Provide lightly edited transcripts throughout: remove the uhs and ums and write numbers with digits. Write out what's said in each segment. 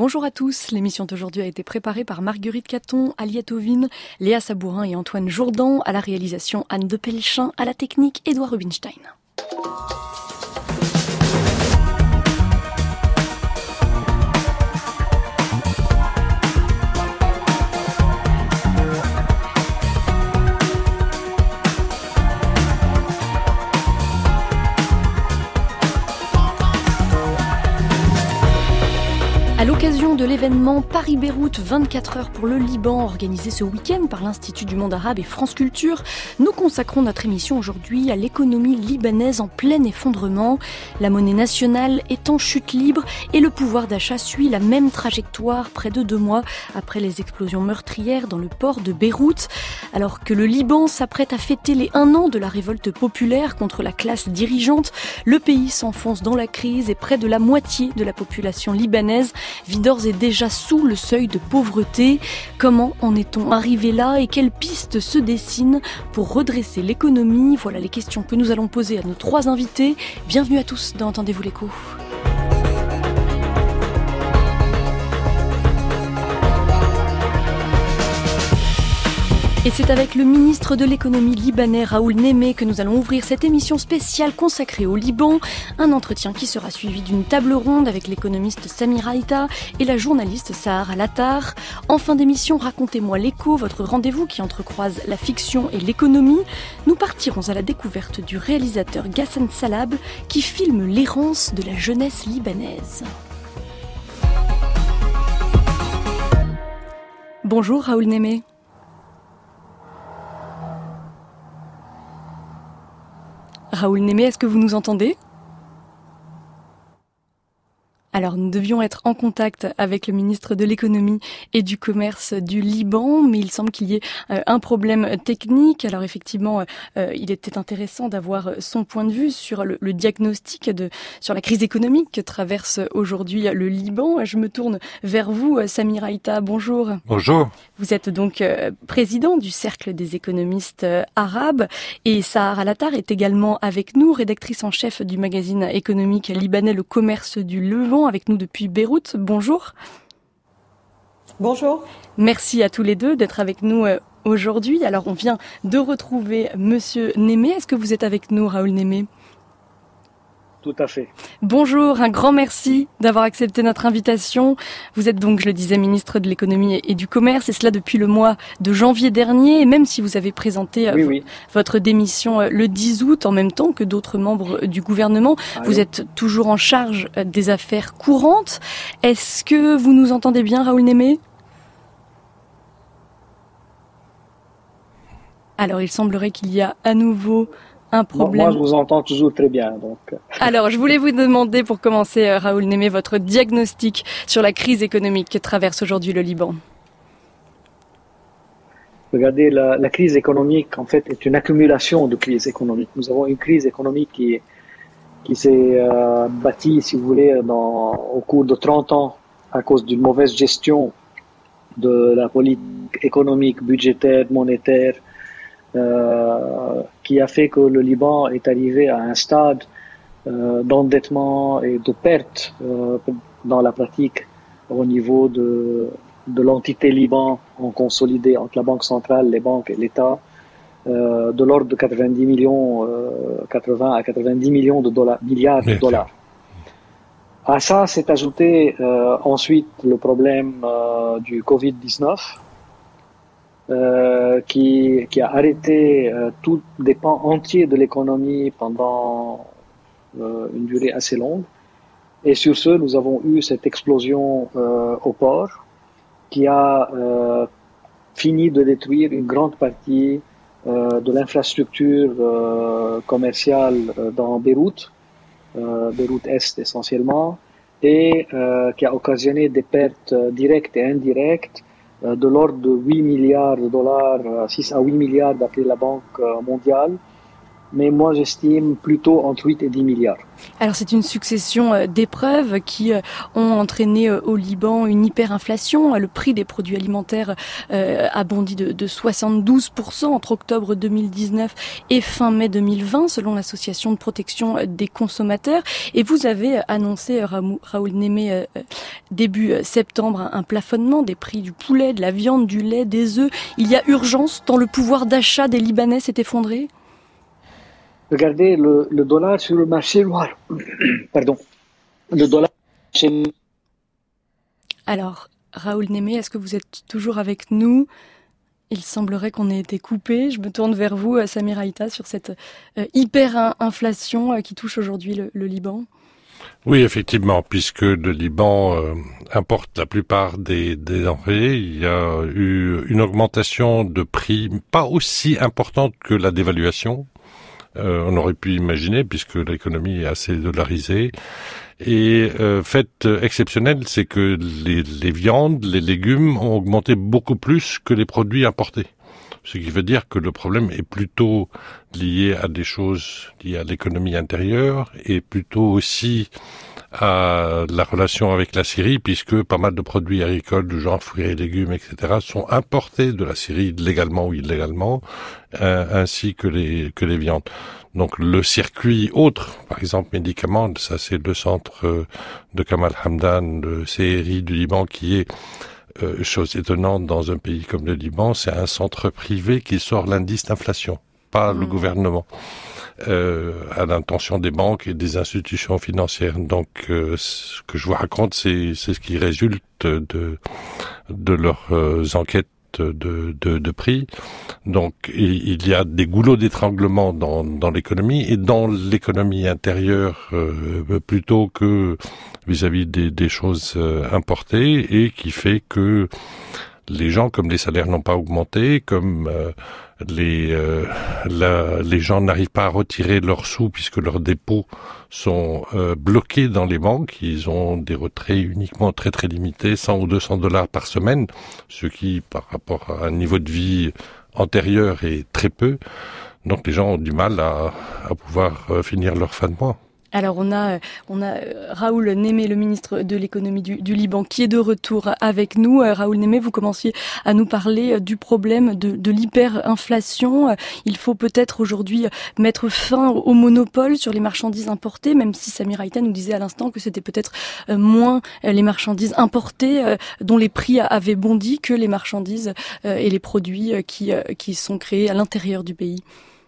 Bonjour à tous, l'émission d'aujourd'hui a été préparée par Marguerite Caton, Aliette Ovine, Léa Sabourin et Antoine Jourdan, à la réalisation Anne de Pellechin, à la technique Édouard Rubinstein. À l'occasion de l'événement Paris-Beyrouth 24 heures pour le Liban, organisé ce week-end par l'Institut du monde arabe et France Culture, nous consacrons notre émission aujourd'hui à l'économie libanaise en plein effondrement. La monnaie nationale est en chute libre et le pouvoir d'achat suit la même trajectoire près de 2 mois après les explosions meurtrières dans le port de Beyrouth. Alors que le Liban s'apprête à fêter les 1 an de la révolte populaire contre la classe dirigeante, le pays s'enfonce dans la crise et près de la moitié de la population libanaise vit d'ores et déjà sous le seuil de pauvreté. Comment en est-on arrivé là et quelles pistes se dessinent pour redresser l'économie? Voilà les questions que nous allons poser à nos 3 invités. Bienvenue à tous dans Entendez-vous l'écho. Et c'est avec le ministre de l'économie libanais Raoul Némé que nous allons ouvrir cette émission spéciale consacrée au Liban. Un entretien qui sera suivi d'une table ronde avec l'économiste Samir Aïta et la journaliste Sahar Lattar. En fin d'émission, racontez-moi l'écho, votre rendez-vous qui entrecroise la fiction et l'économie. Nous partirons à la découverte du réalisateur Ghassan Salab qui filme l'errance de la jeunesse libanaise. Bonjour Raoul Némé. Raoul Némé, est-ce que vous nous entendez ? Alors, nous devions être en contact avec le ministre de l'économie et du commerce du Liban, mais il semble qu'il y ait un problème technique. Alors effectivement, il était intéressant d'avoir son point de vue sur le diagnostic sur la crise économique que traverse aujourd'hui le Liban. Je me tourne vers vous, Samir Aïta. Bonjour. Bonjour. Vous êtes donc président du Cercle des économistes arabes et Sahar Lattar est également avec nous, rédactrice en chef du magazine économique libanais Le Commerce du Levant, avec nous depuis Beyrouth. Bonjour. Bonjour. Merci à tous les deux d'être avec nous aujourd'hui. Alors, on vient de retrouver Monsieur Némé. Est-ce que vous êtes avec nous, Raoul Némé ? Tout à fait. Bonjour, un grand merci d'avoir accepté notre invitation. Vous êtes donc, je le disais, ministre de l'économie et du commerce, et cela depuis le mois de janvier dernier. Et même si vous avez présenté votre démission le 10 août, en même temps que d'autres membres du gouvernement, vous êtes toujours en charge des affaires courantes. Est-ce que vous nous entendez bien, Raoul Némé ? Alors, il semblerait qu'il y a à nouveau un problème. Moi, je vous entends toujours très bien. Donc. Alors, je voulais vous demander, pour commencer, Raoul Némé, votre diagnostic sur la crise économique que traverse aujourd'hui le Liban. Regardez, la crise économique, en fait, est une accumulation de crises économiques. Nous avons une crise économique qui s'est bâtie, si vous voulez, au cours de 30 ans à cause d'une mauvaise gestion de la politique économique, budgétaire, monétaire, qui a fait que le Liban est arrivé à un stade d'endettement et de perte dans la pratique au niveau de l'entité Liban en consolidé entre la Banque centrale, les banques et l'État, de l'ordre de 80 à 90 milliards de dollars. À ça s'est ajouté ensuite le problème du Covid-19, qui a arrêté tous des pans entiers de l'économie pendant une durée assez longue. Et sur ce, nous avons eu cette explosion au port qui a fini de détruire une grande partie de l'infrastructure commerciale dans Beyrouth, Beyrouth Est essentiellement, et qui a occasionné des pertes directes et indirectes de l'ordre de 8 milliards de dollars, 6 à 8 milliards d'après la Banque mondiale, mais moi j'estime plutôt entre 8 et 10 milliards. Alors c'est une succession d'épreuves qui ont entraîné au Liban une hyperinflation. Le prix des produits alimentaires a bondi de 72% entre octobre 2019 et fin mai 2020, selon l'Association de protection des consommateurs. Et vous avez annoncé, Raoul Némé, début septembre, un plafonnement des prix du poulet, de la viande, du lait, des œufs. Il y a urgence tant le pouvoir d'achat des Libanais s'est effondré ? Regardez le dollar sur le marché noir. Pardon. Le dollar. Alors, Raoul Némé, est-ce que vous êtes toujours avec nous ? Il semblerait qu'on ait été coupé. Je me tourne vers vous, Samir Aïta, sur cette hyperinflation qui touche aujourd'hui le Liban. Oui, effectivement, puisque le Liban importe la plupart des denrées, il y a eu une augmentation de prix pas aussi importante que la dévaluation. On aurait pu imaginer, puisque l'économie est assez dollarisée. Et fait exceptionnel, c'est que les viandes, les légumes ont augmenté beaucoup plus que les produits importés. Ce qui veut dire que le problème est plutôt lié à des choses liées à l'économie intérieure et plutôt aussi à la relation avec la Syrie, puisque pas mal de produits agricoles du genre fruits et légumes, etc., sont importés de la Syrie légalement ou illégalement, ainsi que les viandes. Donc le circuit autre, par exemple médicaments, ça c'est le centre de Kamal Hamdan, le CRI du Liban, qui est chose étonnante dans un pays comme le Liban, c'est un centre privé qui sort l'indice d'inflation, pas le gouvernement, à l'intention des banques et des institutions financières. Donc, ce que je vous raconte, c'est ce qui résulte de leurs enquêtes de prix. Donc, il y a des goulots d'étranglement dans l'économie et dans l'économie intérieure plutôt que vis-à-vis des choses importées, et qui fait que les gens, comme les salaires n'ont pas augmenté, comme les gens n'arrivent pas à retirer leurs sous puisque leurs dépôts sont bloqués dans les banques. Ils ont des retraits uniquement très très limités, 100 ou 200 dollars par semaine, ce qui, par rapport à un niveau de vie antérieur, est très peu. Donc les gens ont du mal à pouvoir finir leur fin de mois. Alors on a Raoul Némé, le ministre de l'économie du Liban, qui est de retour avec nous. Raoul Némé, vous commenciez à nous parler du problème de l'hyperinflation. Il faut peut-être aujourd'hui mettre fin au monopole sur les marchandises importées, même si Samir Aïta nous disait à l'instant que c'était peut-être moins les marchandises importées dont les prix avaient bondi que les marchandises et les produits qui sont créés à l'intérieur du pays.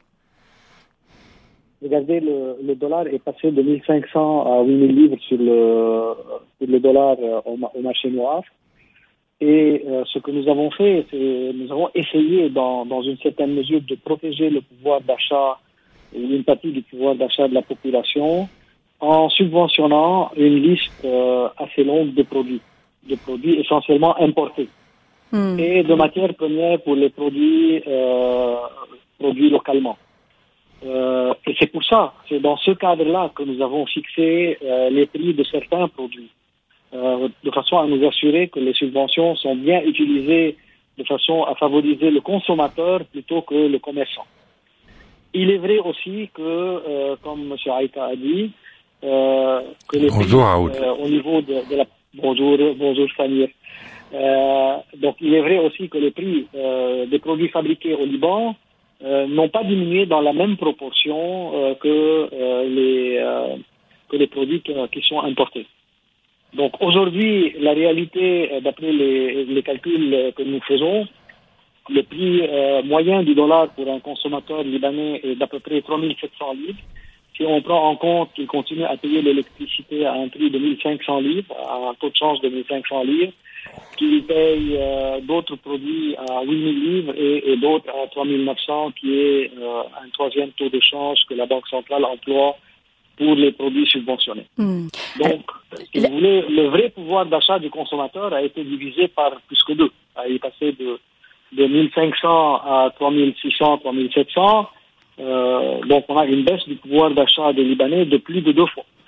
Regardez, le dollar est passé de 1500 à 8000 livres sur le dollar au marché noir. Et ce que nous avons fait, c'est nous avons essayé dans une certaine mesure de protéger le pouvoir d'achat, une partie du pouvoir d'achat de la population, en subventionnant une liste assez longue de produits essentiellement importés. Et de matières premières pour les produits localement. Et c'est pour ça, c'est dans ce cadre-là que nous avons fixé les prix de certains produits, de façon à nous assurer que les subventions sont bien utilisées de façon à favoriser le consommateur plutôt que le commerçant. Il est vrai aussi que, comme M. Aïta a dit, que les prix au niveau de la... Bonjour Samir. Donc il est vrai aussi que les prix des produits fabriqués au Liban n'ont pas diminué dans la même proportion que les produits qui sont importés. Donc aujourd'hui, la réalité, d'après les calculs que nous faisons, le prix moyen du dollar pour un consommateur libanais est d'à peu près 3700 livres. Si on prend en compte qu'il continue à payer l'électricité à un prix de 1500 livres, à un taux de change de 1500 livres, qu'il paye d'autres produits à 8000 livres et d'autres à 3900, qui est un troisième taux de change que la Banque centrale emploie pour les produits subventionnés. Donc, si vous voulez, le vrai pouvoir d'achat du consommateur a été divisé par plus que deux. Il est passé de 1500 à 3600, 3700. Donc, on a une baisse du pouvoir d'achat des Libanais de plus de 2 fois.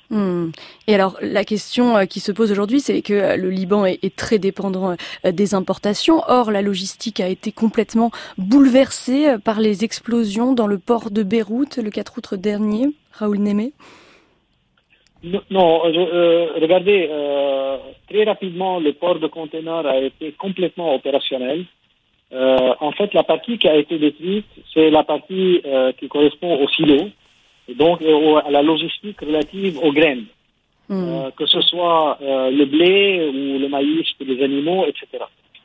Et alors, la question qui se pose aujourd'hui, c'est que le Liban est très dépendant des importations. Or, la logistique a été complètement bouleversée par les explosions dans le port de Beyrouth le 4 août dernier. Raoul Némé. Non, regardez, très rapidement, le port de conteneurs a été complètement opérationnel. En fait, la partie qui a été détruite, c'est la partie qui correspond au silo, et donc à la logistique relative aux graines, que ce soit le blé ou le maïs pour les animaux, etc.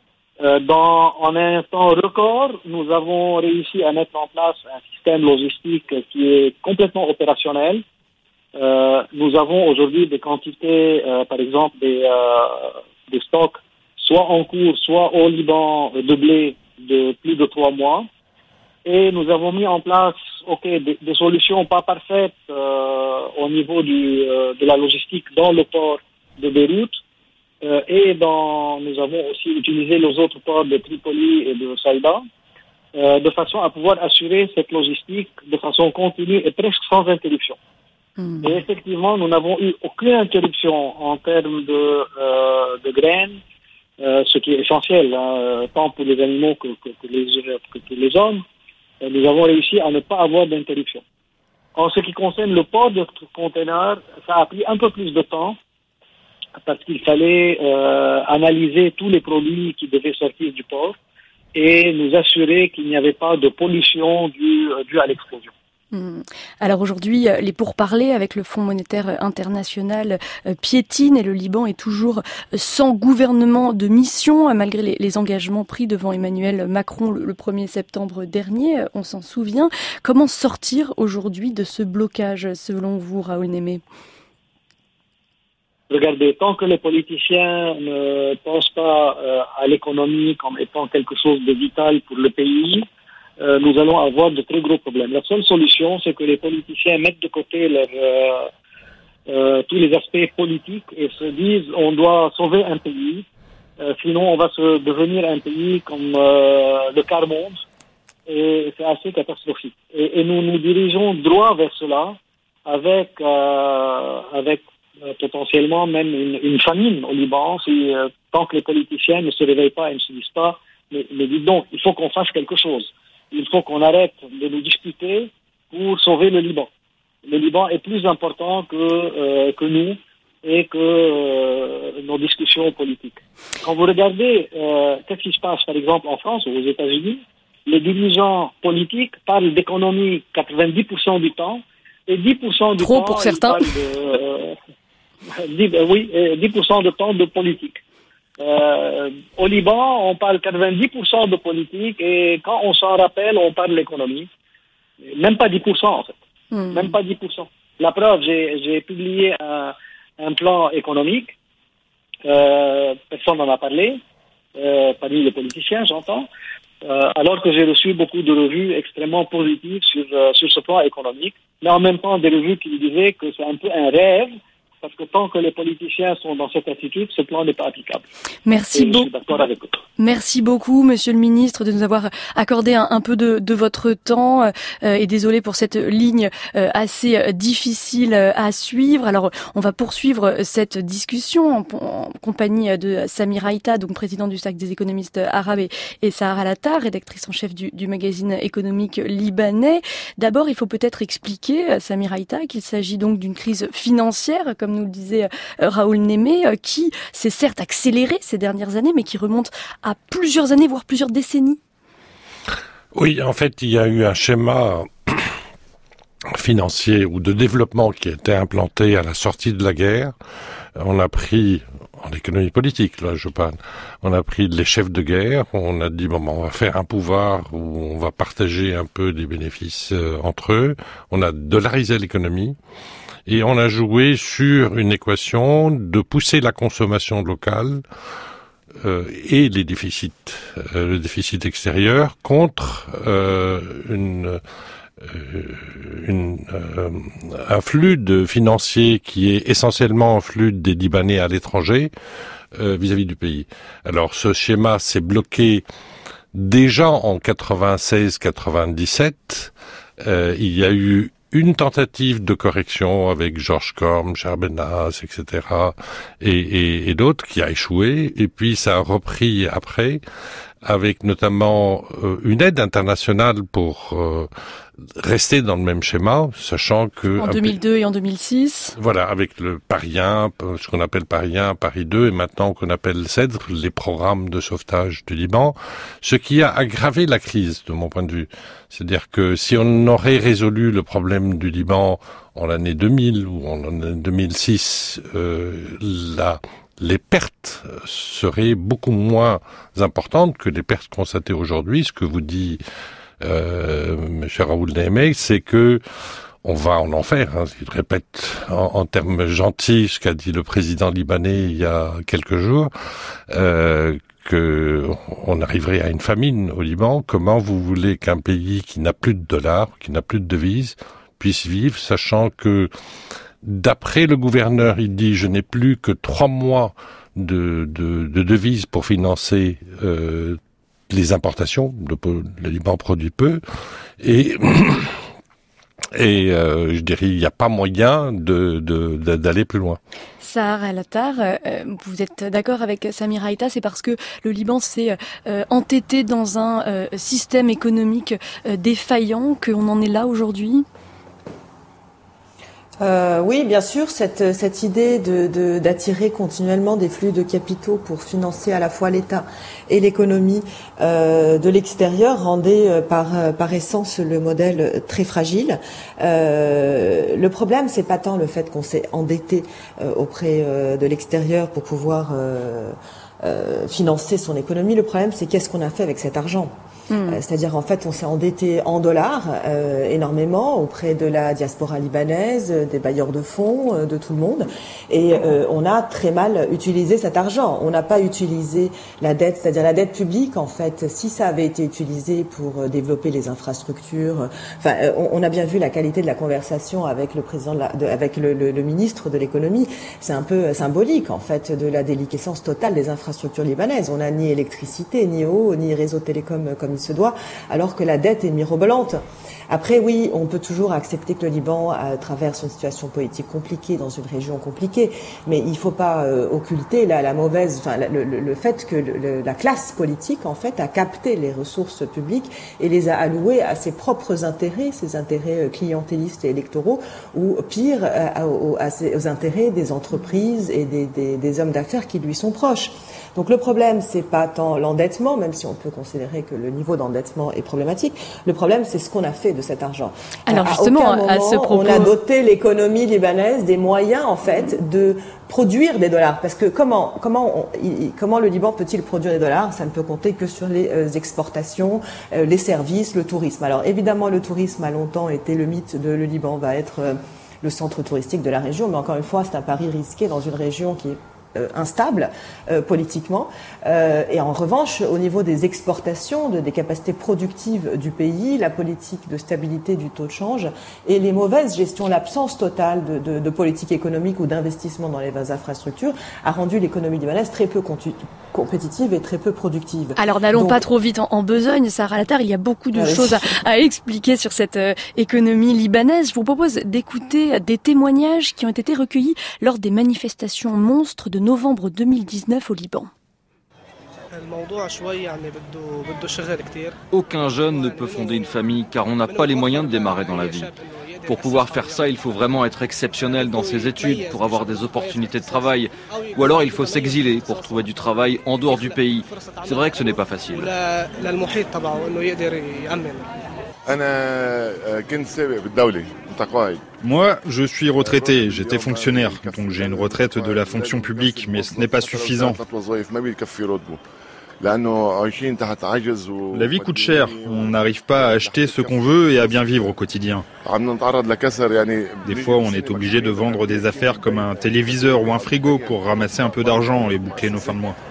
En un temps record, nous avons réussi à mettre en place un système logistique qui est complètement opérationnel. Nous avons aujourd'hui des quantités, par exemple des stocks, soit en cours, soit au Liban, de blé de plus de 3 mois. Et nous avons mis en place des solutions pas parfaites au niveau de la logistique dans le port de Beyrouth. Nous avons aussi utilisé les autres ports de Tripoli et de Saïda, de façon à pouvoir assurer cette logistique de façon continue et presque sans interruption. Et effectivement, nous n'avons eu aucune interruption en termes de graines, ce qui est essentiel, tant pour les animaux que les hommes. Nous avons réussi à ne pas avoir d'interruption. En ce qui concerne le port de conteneurs, ça a pris un peu plus de temps parce qu'il fallait analyser tous les produits qui devaient sortir du port et nous assurer qu'il n'y avait pas de pollution due à l'explosion. Alors aujourd'hui, les pourparlers avec le Fonds monétaire international piétinent et le Liban est toujours sans gouvernement de mission, malgré les engagements pris devant Emmanuel Macron le 1er septembre dernier, on s'en souvient. Comment sortir aujourd'hui de ce blocage, selon vous, Raoul Némé ? Regardez, tant que les politiciens ne pensent pas à l'économie comme étant quelque chose de vital pour le pays, nous allons avoir de très gros problèmes. La seule solution, c'est que les politiciens mettent de côté tous les aspects politiques et se disent on doit sauver un pays, sinon on va se devenir un pays comme le quart-monde, et c'est assez catastrophique. Et nous nous dirigeons droit vers cela, avec potentiellement même une famine au Liban, tant que les politiciens ne se réveillent pas et ne se disent pas mais dites donc, il faut qu'on fasse quelque chose. Il faut qu'on arrête de nous disputer pour sauver le Liban. Le Liban est plus important que nous et que nos discussions politiques. Quand vous regardez qu'est-ce qui se passe, par exemple, en France ou aux États-Unis, les dirigeants politiques parlent d'économie 90% du temps et 10% du Trop temps... pour certains. 10% de temps de politique. Au Liban, on parle 90% de politique et quand on s'en rappelle, on parle de l'économie. Même pas 10% en fait. Même pas 10%. La preuve, j'ai publié un plan économique. Personne n'en a parlé, parmi les politiciens, j'entends. Alors que j'ai reçu beaucoup de revues extrêmement positives sur ce plan économique, mais en même temps des revues qui me disaient que c'est un peu un rêve. Parce que tant que les politiciens sont dans cette attitude, ce plan n'est pas applicable. Merci beaucoup. Je suis d'accord avec eux. Merci beaucoup, Monsieur le Ministre, de nous avoir accordé un peu de votre temps. Et désolé pour cette ligne assez difficile à suivre. Alors, on va poursuivre cette discussion en compagnie de Samir Aïta, donc président du Cercle des économistes arabes, et Sahar Al-Attar, rédactrice en chef du magazine économique libanais. D'abord, il faut peut-être expliquer, Samir Aïta, qu'il s'agit donc d'une crise financière, comme nous le disait Raoul Némé, qui s'est certes accélérée ces dernières années, mais qui remonte à plusieurs années, voire plusieurs décennies. Oui, en fait, il y a eu un schéma financier ou de développement qui a été implanté à la sortie de la guerre. On a pris, en économie politique, là je parle, on a pris les chefs de guerre, on a dit on va faire un pouvoir où on va partager un peu des bénéfices entre eux, on a dollarisé l'économie. Et on a joué sur une équation de pousser la consommation locale et les déficits, le déficit extérieur contre un flux de financiers qui est essentiellement un flux des Libanais à l'étranger vis-à-vis du pays. Alors ce schéma s'est bloqué déjà en 96-97. Il y a eu une tentative de correction avec Georges Corm, Charbenas, etc. et d'autres qui a échoué. Et puis ça a repris après, avec notamment une aide internationale pour rester dans le même schéma, sachant que... En 2002 et en 2006. Voilà, avec le Paris 1, ce qu'on appelle Paris 1, Paris 2, et maintenant qu'on appelle CEDRE, les programmes de sauvetage du Liban, ce qui a aggravé la crise, de mon point de vue. C'est-à-dire que si on aurait résolu le problème du Liban en l'année 2000 ou en l'année 2006, les pertes seraient beaucoup moins importantes que les pertes constatées aujourd'hui. Ce que vous dit M. Raoul Nehmé, c'est que on va en enfer. Il répète en termes gentils ce qu'a dit le président libanais il y a quelques jours, que on arriverait à une famine au Liban. Comment vous voulez qu'un pays qui n'a plus de dollars, qui n'a plus de devises, puisse vivre, sachant que d'après le gouverneur, il dit « Je n'ai plus que 3 mois de devises pour financer les importations. » Le Liban produit peu. Et je dirais, il n'y a pas moyen d'aller plus loin. Sahar El-Attar, vous êtes d'accord avec Samir Haïta, c'est parce que le Liban s'est entêté dans un système économique défaillant qu'on en est là aujourd'hui ? Oui, bien sûr, cette idée d'attirer continuellement des flux de capitaux pour financer à la fois l'État et l'économie de l'extérieur rendait par essence le modèle très fragile. Le problème, c'est pas tant le fait qu'on s'est endetté auprès de l'extérieur pour pouvoir financer son économie. Le problème, c'est qu'est-ce qu'on a fait avec cet argent. C'est-à-dire, en fait, on s'est endetté en dollars énormément auprès de la diaspora libanaise, des bailleurs de fonds, de tout le monde. Et on a très mal utilisé cet argent. On n'a pas utilisé la dette, c'est-à-dire la dette publique, en fait. Si ça avait été utilisé pour développer les infrastructures, enfin, on a bien vu la qualité de la conversation avec le président, avec le ministre de l'économie. C'est un peu symbolique, en fait, de la déliquescence totale des infrastructures libanaises. On n'a ni électricité, ni eau, ni réseau télécom comme se doit, alors que la dette est mirobolante. Après, oui, on peut toujours accepter que le Liban traverse une situation politique compliquée dans une région compliquée, mais il ne faut pas occulter le fait que la classe politique, en fait, a capté les ressources publiques et les a allouées à ses propres intérêts, ses intérêts clientélistes et électoraux, ou pire, aux intérêts des entreprises et des hommes d'affaires qui lui sont proches. Donc le problème, c'est pas tant l'endettement, même si on peut considérer que le niveau d'endettement est problématique. Le problème, c'est ce qu'on a fait de cet argent. Alors justement, à ce propos, on a doté l'économie libanaise des moyens, en fait, de produire des dollars. Parce que comment le Liban peut-il produire des dollars ? Ça ne peut compter que sur les exportations, les services, le tourisme. Alors évidemment, le tourisme a longtemps été le mythe de le Liban va être le centre touristique de la région, mais encore une fois, c'est un pari risqué dans une région qui est instable politiquement, et en revanche au niveau des exportations, des capacités productives du pays, la politique de stabilité du taux de change et les mauvaises gestions, l'absence totale de politique économique ou d'investissement dans les infrastructures a rendu l'économie libanaise très peu compétitive et très peu productive. Alors n'allons pas trop vite en besogne, Sahar El-Attar, il y a beaucoup de choses à expliquer sur cette économie libanaise. Je vous propose d'écouter des témoignages qui ont été recueillis lors des manifestations monstres de novembre 2019 au Liban. Aucun jeune ne peut fonder une famille car on n'a pas les moyens de démarrer dans la vie. Pour pouvoir faire ça, il faut vraiment être exceptionnel dans ses études pour avoir des opportunités de travail. Ou alors il faut s'exiler pour trouver du travail en dehors du pays. C'est vrai que ce n'est pas facile. Moi, je suis retraité, j'étais fonctionnaire, donc j'ai une retraite de la fonction publique, mais ce n'est pas suffisant. La vie coûte cher, on n'arrive pas à acheter ce qu'on veut et à bien vivre au quotidien. Des fois, on est obligé de vendre des affaires comme un téléviseur ou un frigo pour ramasser un peu d'argent et boucler nos fins de mois.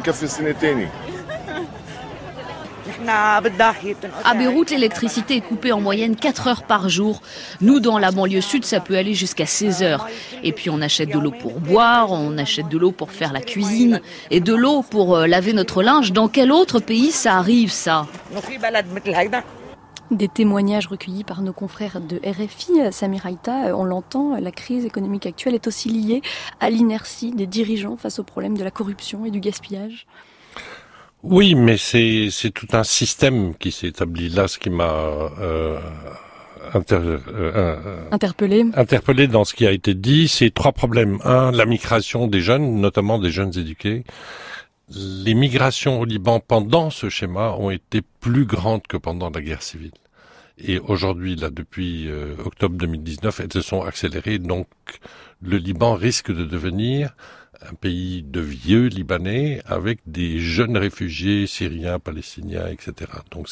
À Beyrouth, l'électricité est coupée en moyenne 4 heures par jour. Nous, dans la banlieue sud, ça peut aller jusqu'à 16 heures. Et puis on achète de l'eau pour boire, on achète de l'eau pour faire la cuisine et de l'eau pour laver notre linge. Dans quel autre pays ça arrive, ça ? Des témoignages recueillis par nos confrères de RFI. Samir Aïta, on l'entend, la crise économique actuelle est aussi liée à l'inertie des dirigeants face au problème de la corruption et du gaspillage. Oui, mais c'est tout un système qui s'est établi là, ce qui m'a interpellé dans ce qui a été dit. C'est 3 problèmes. 1, la migration des jeunes, notamment des jeunes éduqués. Les migrations au Liban pendant ce schéma ont été plus grandes que pendant la guerre civile. Et aujourd'hui, là, depuis octobre 2019, elles se sont accélérées. Donc, le Liban risque de devenir un pays de vieux Libanais avec des jeunes réfugiés syriens, palestiniens, etc. Donc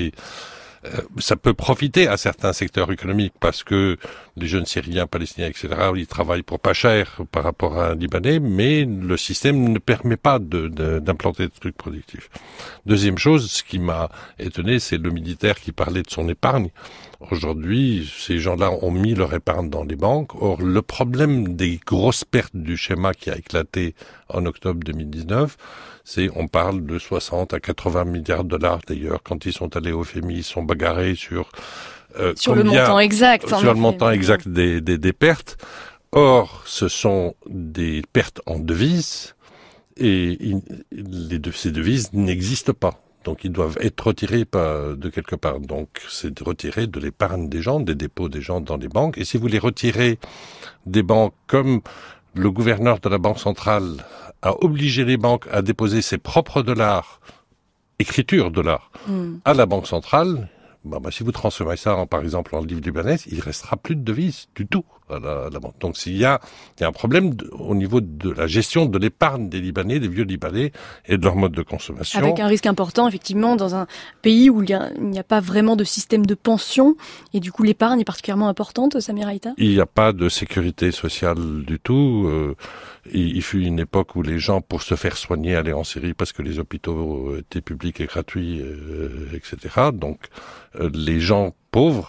ça peut profiter à certains secteurs économiques parce que les jeunes Syriens, Palestiniens, etc., ils travaillent pour pas cher par rapport à un Libanais, mais le système ne permet pas d'implanter de trucs productifs. Deuxième chose, ce qui m'a étonné, c'est le militaire qui parlait de son épargne. Aujourd'hui, ces gens-là ont mis leur épargne dans les banques. Or, le problème des grosses pertes du schéma qui a éclaté en octobre 2019, on parle de 60 à 80 milliards de dollars d'ailleurs. Quand ils sont allés au FMI, ils sont bagarrés sur le montant exact. Sur le montant exact des pertes. Or, ce sont des pertes en devises et ces devises n'existent pas. Donc, ils doivent être retirés de quelque part. Donc, c'est retiré de l'épargne des gens, des dépôts des gens dans les banques. Et si vous les retirez des banques comme le gouverneur de la Banque centrale a obligé les banques à déposer ses propres dollars, écriture dollars, à la Banque centrale, si vous transformez ça par exemple en livre libanais, il restera plus de devises du tout à la banque. Donc il y a un problème au niveau de la gestion de l'épargne des Libanais, des vieux Libanais et de leur mode de consommation. Avec un risque important effectivement dans un pays où il n'y a pas vraiment de système de pension et du coup l'épargne est particulièrement importante, Samir Aïta. Il n'y a pas de sécurité sociale du tout. Il fut une époque où les gens, pour se faire soigner, allaient en Syrie parce que les hôpitaux étaient publics et gratuits, etc. Donc les gens pauvres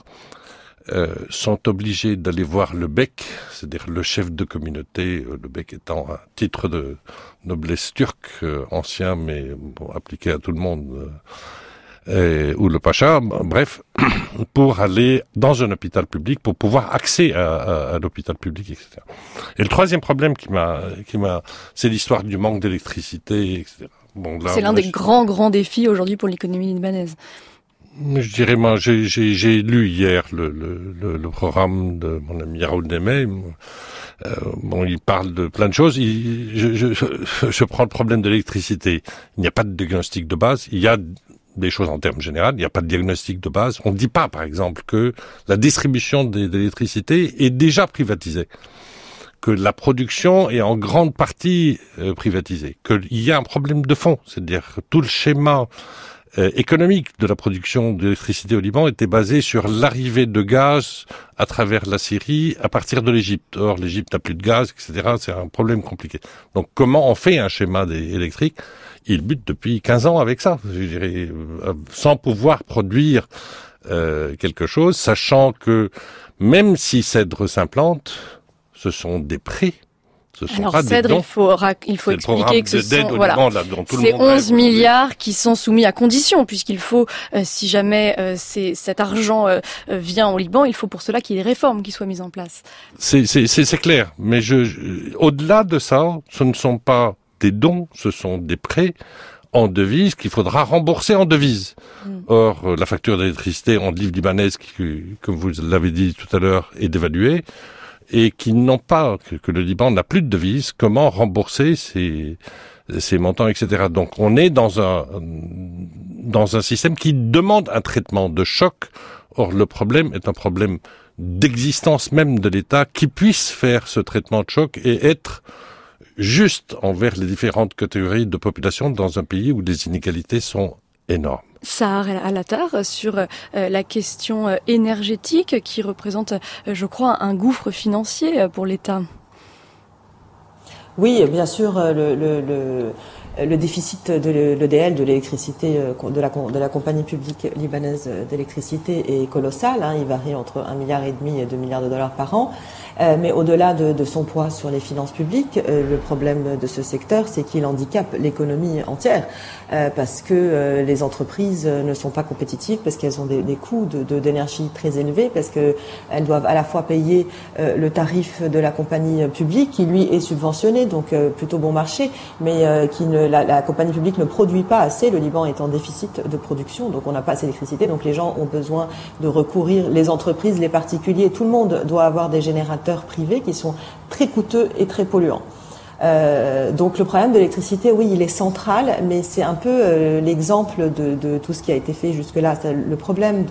sont obligés d'aller voir le bek, c'est-à-dire le chef de communauté, le bek étant un titre de noblesse turque ancien, mais appliqué à tout le monde, ou le pacha, bref, pour aller dans un hôpital public, pour pouvoir accéder à l'hôpital public, etc. Et le troisième problème c'est l'histoire du manque d'électricité, etc. Bon, là, c'est l'un des grands défis aujourd'hui pour l'économie libanaise. Je dirais, moi, j'ai lu hier le programme de mon ami Raoul Nemeh. Il parle de plein de choses. Je prends le problème de l'électricité. Il n'y a pas de diagnostic de base. Il y a des choses en termes généraux. Il n'y a pas de diagnostic de base. On ne dit pas, par exemple, que la distribution de l'électricité est déjà privatisée, que la production est en grande partie privatisée, qu'il y a un problème de fond, c'est-à-dire que tout le schéma économique de la production d'électricité au Liban était basé sur l'arrivée de gaz à travers la Syrie à partir de l'Égypte. Or, l'Égypte n'a plus de gaz, etc. C'est un problème compliqué. Donc, comment on fait un schéma électrique? Il bute depuis 15 ans avec ça, je dirais, sans pouvoir produire quelque chose, sachant que même si Cèdre s'implante, ce sont des prêts. Alors Cèdre, il faut expliquer que c'est 11 milliards qui sont soumis à condition, puisqu'il faut, si jamais cet argent vient au Liban, il faut pour cela qu'il y ait des réformes qui soient mises en place. C'est clair, mais au-delà de ça, ce ne sont pas des dons, ce sont des prêts en devises qu'il faudra rembourser en devises. Or, la facture d'électricité en livres libanaises, qui, comme vous l'avez dit tout à l'heure, est dévaluée, et qui n'ont pas, que le Liban n'a plus de devises, comment rembourser ces montants, etc. Donc on est dans un système qui demande un traitement de choc. Or le problème est un problème d'existence même de l'État qui puisse faire ce traitement de choc et être juste envers les différentes catégories de population dans un pays où les inégalités sont énormes. Sahar El-Attar, sur la question énergétique qui représente, je crois, un gouffre financier pour l'État. Oui, bien sûr, le déficit de l'EDL, de l'électricité, de la compagnie publique libanaise d'électricité est colossal. Il varie entre 1,5 milliard et 2 milliards de dollars par an. Mais au-delà de son poids sur les finances publiques, le problème de ce secteur, c'est qu'il handicape l'économie entière, parce que les entreprises ne sont pas compétitives, parce qu'elles ont des coûts d'énergie très élevés, parce qu'elles doivent à la fois payer le tarif de la compagnie publique, qui lui est subventionné, donc plutôt bon marché, mais la compagnie publique ne produit pas assez. Le Liban est en déficit de production, donc on n'a pas assez d'électricité, donc les gens ont besoin de recourir, les entreprises, les particuliers, tout le monde doit avoir des générateurs privés qui sont très coûteux et très polluants. Donc le problème de l'électricité, oui, il est central, mais c'est un peu l'exemple de tout ce qui a été fait jusque-là. C'est le problème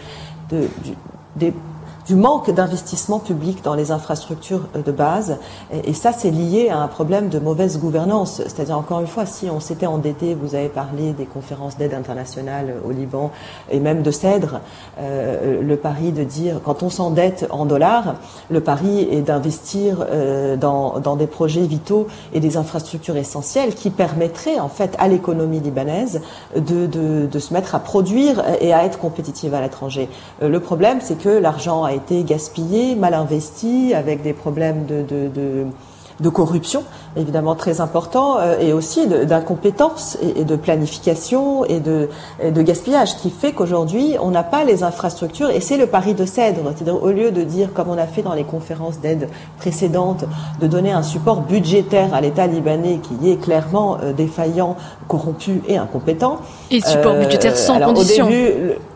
du manque d'investissement public dans les infrastructures de base. Et ça, c'est lié à un problème de mauvaise gouvernance. C'est-à-dire, encore une fois, si on s'était endetté, vous avez parlé des conférences d'aide internationale au Liban et même de CEDRE, le pari de dire, quand on s'endette en dollars, le pari est d'investir dans des projets vitaux et des infrastructures essentielles qui permettraient, en fait, à l'économie libanaise de se mettre à produire et à être compétitive à l'étranger. Le problème, c'est que l'argent a été gaspillé, mal investi, avec des problèmes de corruption, évidemment très importants, et aussi d'incompétence et de planification et de gaspillage, qui fait qu'aujourd'hui, on n'a pas les infrastructures, et c'est le pari de CEDRE. C'est-à-dire, au lieu de dire, comme on a fait dans les conférences d'aide précédentes, de donner un support budgétaire à l'État libanais qui est clairement défaillant, corrompu et incompétent. Et support budgétaire sans condition. Au début,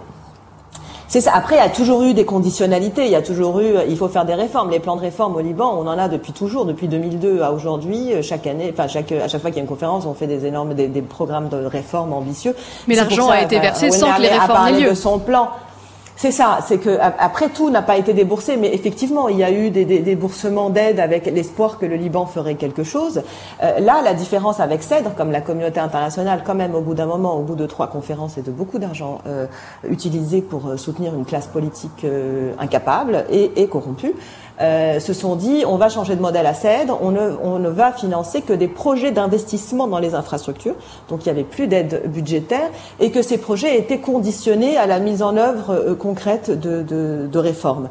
c'est ça. Après, il y a toujours eu des conditionnalités. Il faut faire des réformes. Les plans de réforme au Liban, on en a depuis toujours, depuis 2002 à aujourd'hui. Chaque année, à chaque fois qu'il y a une conférence, on fait des programmes de réformes ambitieux. Mais l'argent a été versé sans que les réformes aient lieu. De son plan. C'est ça, c'est que après tout n'a pas été déboursé, mais effectivement il y a eu des déboursements d'aide avec l'espoir que le Liban ferait quelque chose. Là, la différence avec CEDRE, comme la communauté internationale, quand même au bout d'un moment, au bout de 3 conférences et de beaucoup d'argent utilisé pour soutenir une classe politique incapable et corrompue, se sont dit on va changer de modèle à CEDRE, on ne va financer que des projets d'investissement dans les infrastructures, donc il n'y avait plus d'aide budgétaire, et que ces projets étaient conditionnés à la mise en œuvre concrète de réformes.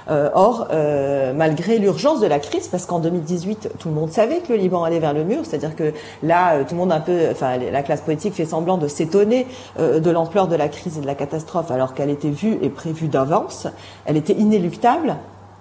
Or, malgré l'urgence de la crise, parce qu'en 2018, tout le monde savait que le Liban allait vers le mur, c'est-à-dire que là, tout le monde la classe politique fait semblant de s'étonner de l'ampleur de la crise et de la catastrophe, alors qu'elle était vue et prévue d'avance, elle était inéluctable.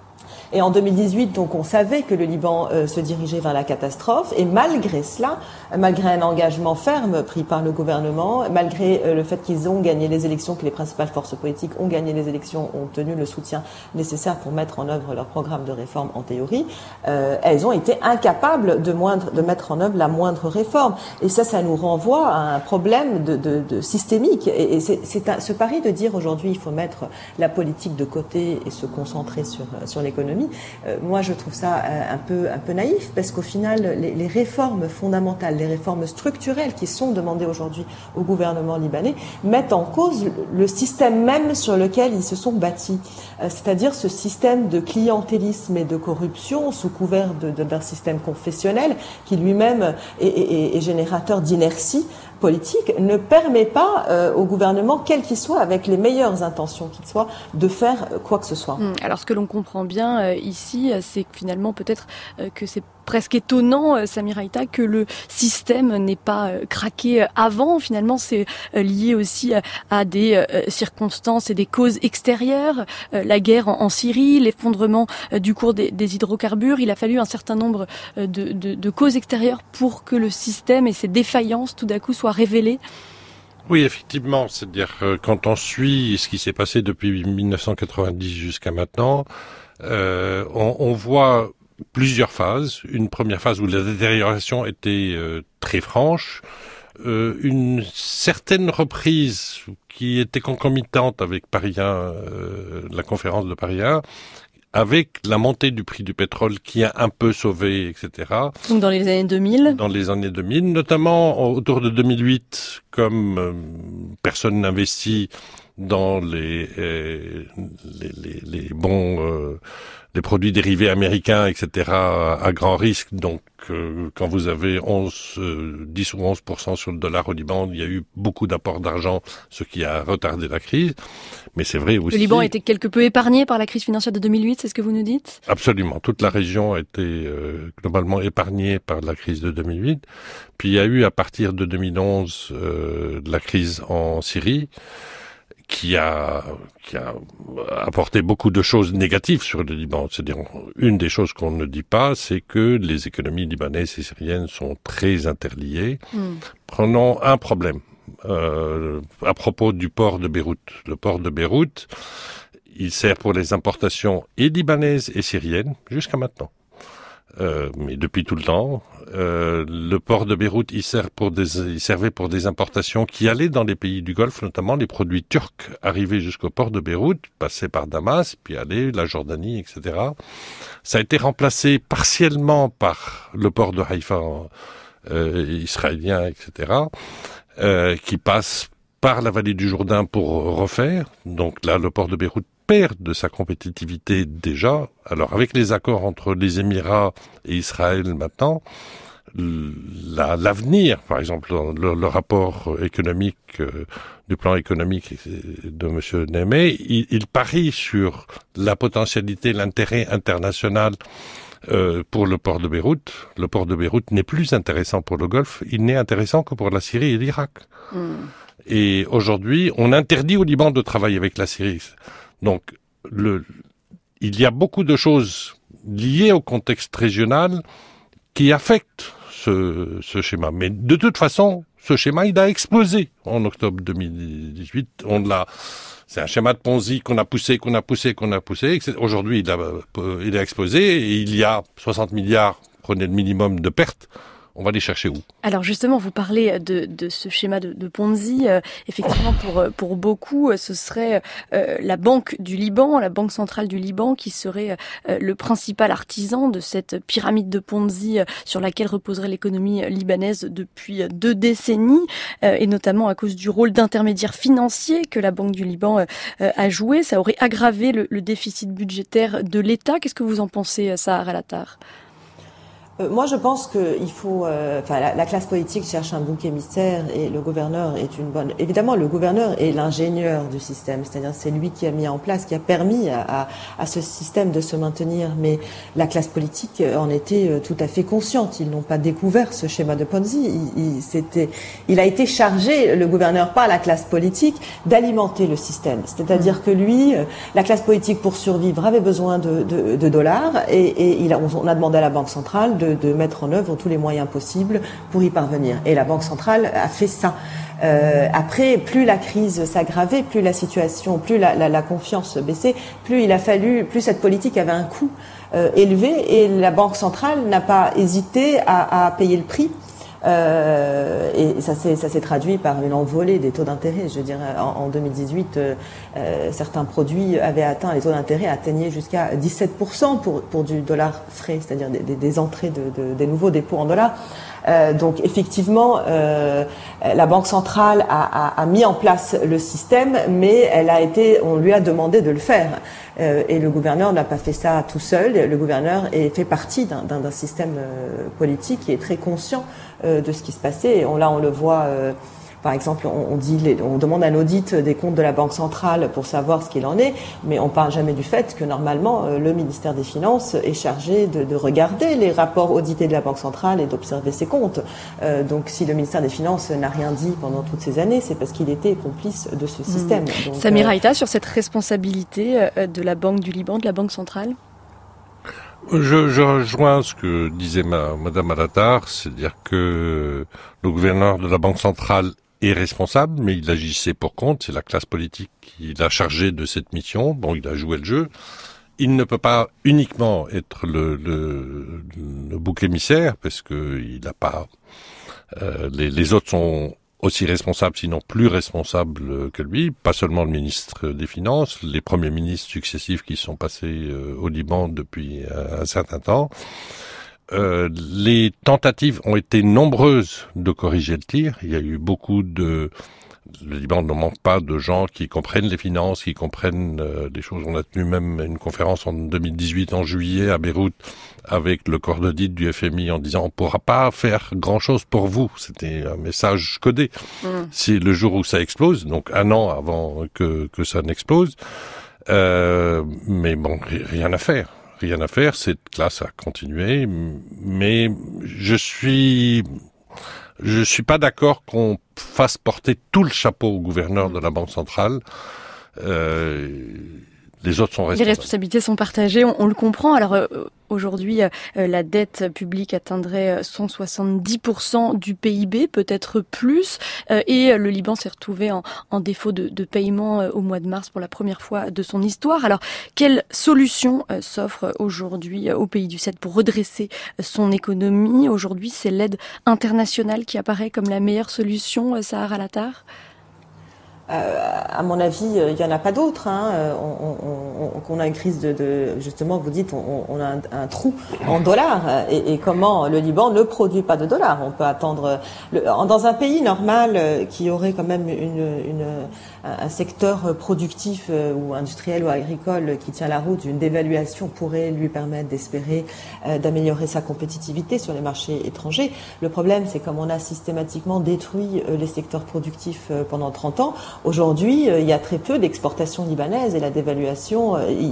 Et en 2018, donc, on savait que le Liban se dirigeait vers la catastrophe. Et malgré cela, malgré un engagement ferme pris par le gouvernement, malgré le fait qu'ils ont gagné les élections, que les principales forces politiques ont gagné les élections, ont obtenu le soutien nécessaire pour mettre en œuvre leur programme de réforme en théorie, elles ont été incapables de mettre en œuvre la moindre réforme. Et ça nous renvoie à un problème de systémique. Et ce pari de dire aujourd'hui il faut mettre la politique de côté et se concentrer sur l'économie. Moi, je trouve ça un peu naïf, parce qu'au final, les réformes fondamentales, les réformes structurelles qui sont demandées aujourd'hui au gouvernement libanais mettent en cause le système même sur lequel ils se sont bâtis. C'est-à-dire ce système de clientélisme et de corruption sous couvert d'un système confessionnel qui lui-même est générateur d'inertie politique, ne permet pas au gouvernement, quel qu'il soit, avec les meilleures intentions qu'il soit, de faire quoi que ce soit. Alors ce que l'on comprend bien ici, c'est que finalement peut-être que c'est presque étonnant, Samir Aïta, que le système n'ait pas craqué avant. Finalement, c'est lié aussi à des circonstances et des causes extérieures. La guerre en Syrie, l'effondrement du cours des hydrocarbures. Il a fallu un certain nombre de causes extérieures pour que le système et ses défaillances tout d'un coup soient révélées. Oui, effectivement. C'est-à-dire quand on suit ce qui s'est passé depuis 1990 jusqu'à maintenant, on voit plusieurs phases. Une première phase où la détérioration était très franche, une certaine reprise qui était concomitante avec Paris 1, la conférence de Paris 1, avec la montée du prix du pétrole qui a un peu sauvé, etc. Donc dans les années 2000 ? Dans les années 2000, notamment autour de 2008, comme personne n'investit dans les bons, les produits dérivés américains, etc., à grand risque. Donc, quand vous avez 10 ou 11% sur le dollar au Liban, il y a eu beaucoup d'apports d'argent, ce qui a retardé la crise. Mais c'est vrai aussi... Le Liban a été quelque peu épargné par la crise financière de 2008, c'est ce que vous nous dites? Absolument. Toute la région a été globalement épargnée par la crise de 2008. Puis il y a eu, à partir de 2011, la crise en Syrie, qui a apporté beaucoup de choses négatives sur le Liban. C'est-à-dire, une des choses qu'on ne dit pas, c'est que les économies libanaises et syriennes sont très interliées. Prenons un problème à propos du port de Beyrouth. Le port de Beyrouth, il sert pour les importations et libanaises et syriennes jusqu'à maintenant. Mais depuis tout le temps, le port de Beyrouth, il servait pour des importations qui allaient dans les pays du Golfe, notamment les produits turcs arrivaient jusqu'au port de Beyrouth, passaient par Damas, puis allaient la Jordanie, etc. Ça a été remplacé partiellement par le port de Haïfa israélien, etc., qui passe par la vallée du Jourdain pour refaire. Donc là, le port de Beyrouth perd de sa compétitivité déjà. Alors, avec les accords entre les Émirats et Israël maintenant, l'avenir, par exemple, le rapport économique, du plan économique de M. Némé, il parie sur la potentialité, l'intérêt international pour le port de Beyrouth. Le port de Beyrouth n'est plus intéressant pour le Golfe, il n'est intéressant que pour la Syrie et l'Irak. Et aujourd'hui, on interdit au Liban de travailler avec la Syrie. Donc, il y a beaucoup de choses liées au contexte régional qui affectent ce schéma. Mais de toute façon, ce schéma, il a explosé en octobre 2018. C'est un schéma de Ponzi qu'on a poussé. Aujourd'hui, il a explosé et il y a 60 milliards, prenez le minimum de pertes. On va les chercher où? Alors justement, vous parlez de ce schéma de Ponzi. Effectivement, pour beaucoup, ce serait la Banque du Liban, la Banque centrale du Liban, qui serait le principal artisan de cette pyramide de Ponzi sur laquelle reposerait l'économie libanaise depuis 2 décennies, et notamment à cause du rôle d'intermédiaire financier que la Banque du Liban a joué. Ça aurait aggravé le déficit budgétaire de l'État. Qu'est-ce que vous en pensez, Sahar El-Attar? Moi, je pense qu'il faut, la classe politique cherche un bouc émissaire et le gouverneur est une bonne. Évidemment, le gouverneur est l'ingénieur du système, c'est-à-dire c'est lui qui a mis en place, qui a permis à ce système de se maintenir. Mais la classe politique en était tout à fait consciente. Ils n'ont pas découvert ce schéma de Ponzi. Il a été chargé, le gouverneur, par la classe politique, d'alimenter le système. C'est-à-dire que lui, la classe politique, pour survivre, avait besoin de dollars et on a demandé à la Banque centrale de mettre en œuvre tous les moyens possibles pour y parvenir. Et la Banque centrale a fait ça. Après, plus la crise s'aggravait, plus la situation, plus la confiance baissait, plus cette politique avait un coût élevé et la Banque centrale n'a pas hésité à payer le prix. Et ça s'est traduit par une envolée des taux d'intérêt. Je veux dire, en 2018, certains produits avaient atteint, les taux d'intérêt atteignaient jusqu'à 17% pour du dollar frais, c'est-à-dire des entrées des nouveaux dépôts en dollars. Donc effectivement, la Banque centrale a mis en place le système, mais on lui a demandé de le faire. Et le gouverneur n'a pas fait ça tout seul. Le gouverneur fait partie d'un système politique qui est très conscient de ce qui se passait. Et on le voit. Par exemple, on demande un audit des comptes de la Banque centrale pour savoir ce qu'il en est, mais on parle jamais du fait que normalement le ministère des Finances est chargé de regarder les rapports audités de la Banque centrale et d'observer ses comptes. Donc, si le ministère des Finances n'a rien dit pendant toutes ces années, c'est parce qu'il était complice de ce système. Donc, Samir Aïta, sur cette responsabilité de la Banque du Liban, de la Banque centrale? Je rejoins ce que disait Madame El-Attar, c'est-à-dire que le gouverneur de la Banque centrale est responsable, mais il agissait pour compte, c'est la classe politique qui l'a chargé de cette mission. Bon, il a joué le jeu. Il ne peut pas uniquement être le bouc émissaire, parce que il n'a pas, les autres sont aussi responsables, sinon plus responsables que lui, pas seulement le ministre des Finances, les premiers ministres successifs qui sont passés au Liban depuis un certain temps. Les tentatives ont été nombreuses de corriger le tir. Il y a eu beaucoup de Le Liban ne manque pas de gens qui comprennent les finances, qui comprennent des choses. On a tenu même une conférence en 2018, en juillet, à Beyrouth, avec le corps d'audit du FMI en disant on pourra pas faire grand-chose pour vous. C'était un message codé. Si le jour où ça explose, donc un an avant que ça n'explose, mais bon, rien à faire. Rien à faire, cette classe a continué, mais je suis pas d'accord qu'on fasse porter tout le chapeau au gouverneur de la Banque centrale. Les autres sont responsables. Les responsabilités sont partagées, on le comprend. Alors aujourd'hui, la dette publique atteindrait 170% du PIB, peut-être plus. Et le Liban s'est retrouvé en défaut de paiement au mois de mars pour la première fois de son histoire. Alors, quelle solution s'offre aujourd'hui au pays du 7 pour redresser son économie? Aujourd'hui, c'est l'aide internationale qui apparaît comme la meilleure solution, Sahar Al-Attar? À mon avis, il n'y en a pas d'autre. On a une crise justement, vous dites, on a un trou en dollars. Et comment le Liban ne produit pas de dollars? On peut attendre dans un pays normal qui aurait quand même un secteur productif ou industriel ou agricole qui tient la route, une dévaluation pourrait lui permettre d'espérer d'améliorer sa compétitivité sur les marchés étrangers. Le problème, c'est comme on a systématiquement détruit les secteurs productifs pendant 30 ans, aujourd'hui, il y a très peu d'exportations libanaises et la dévaluation,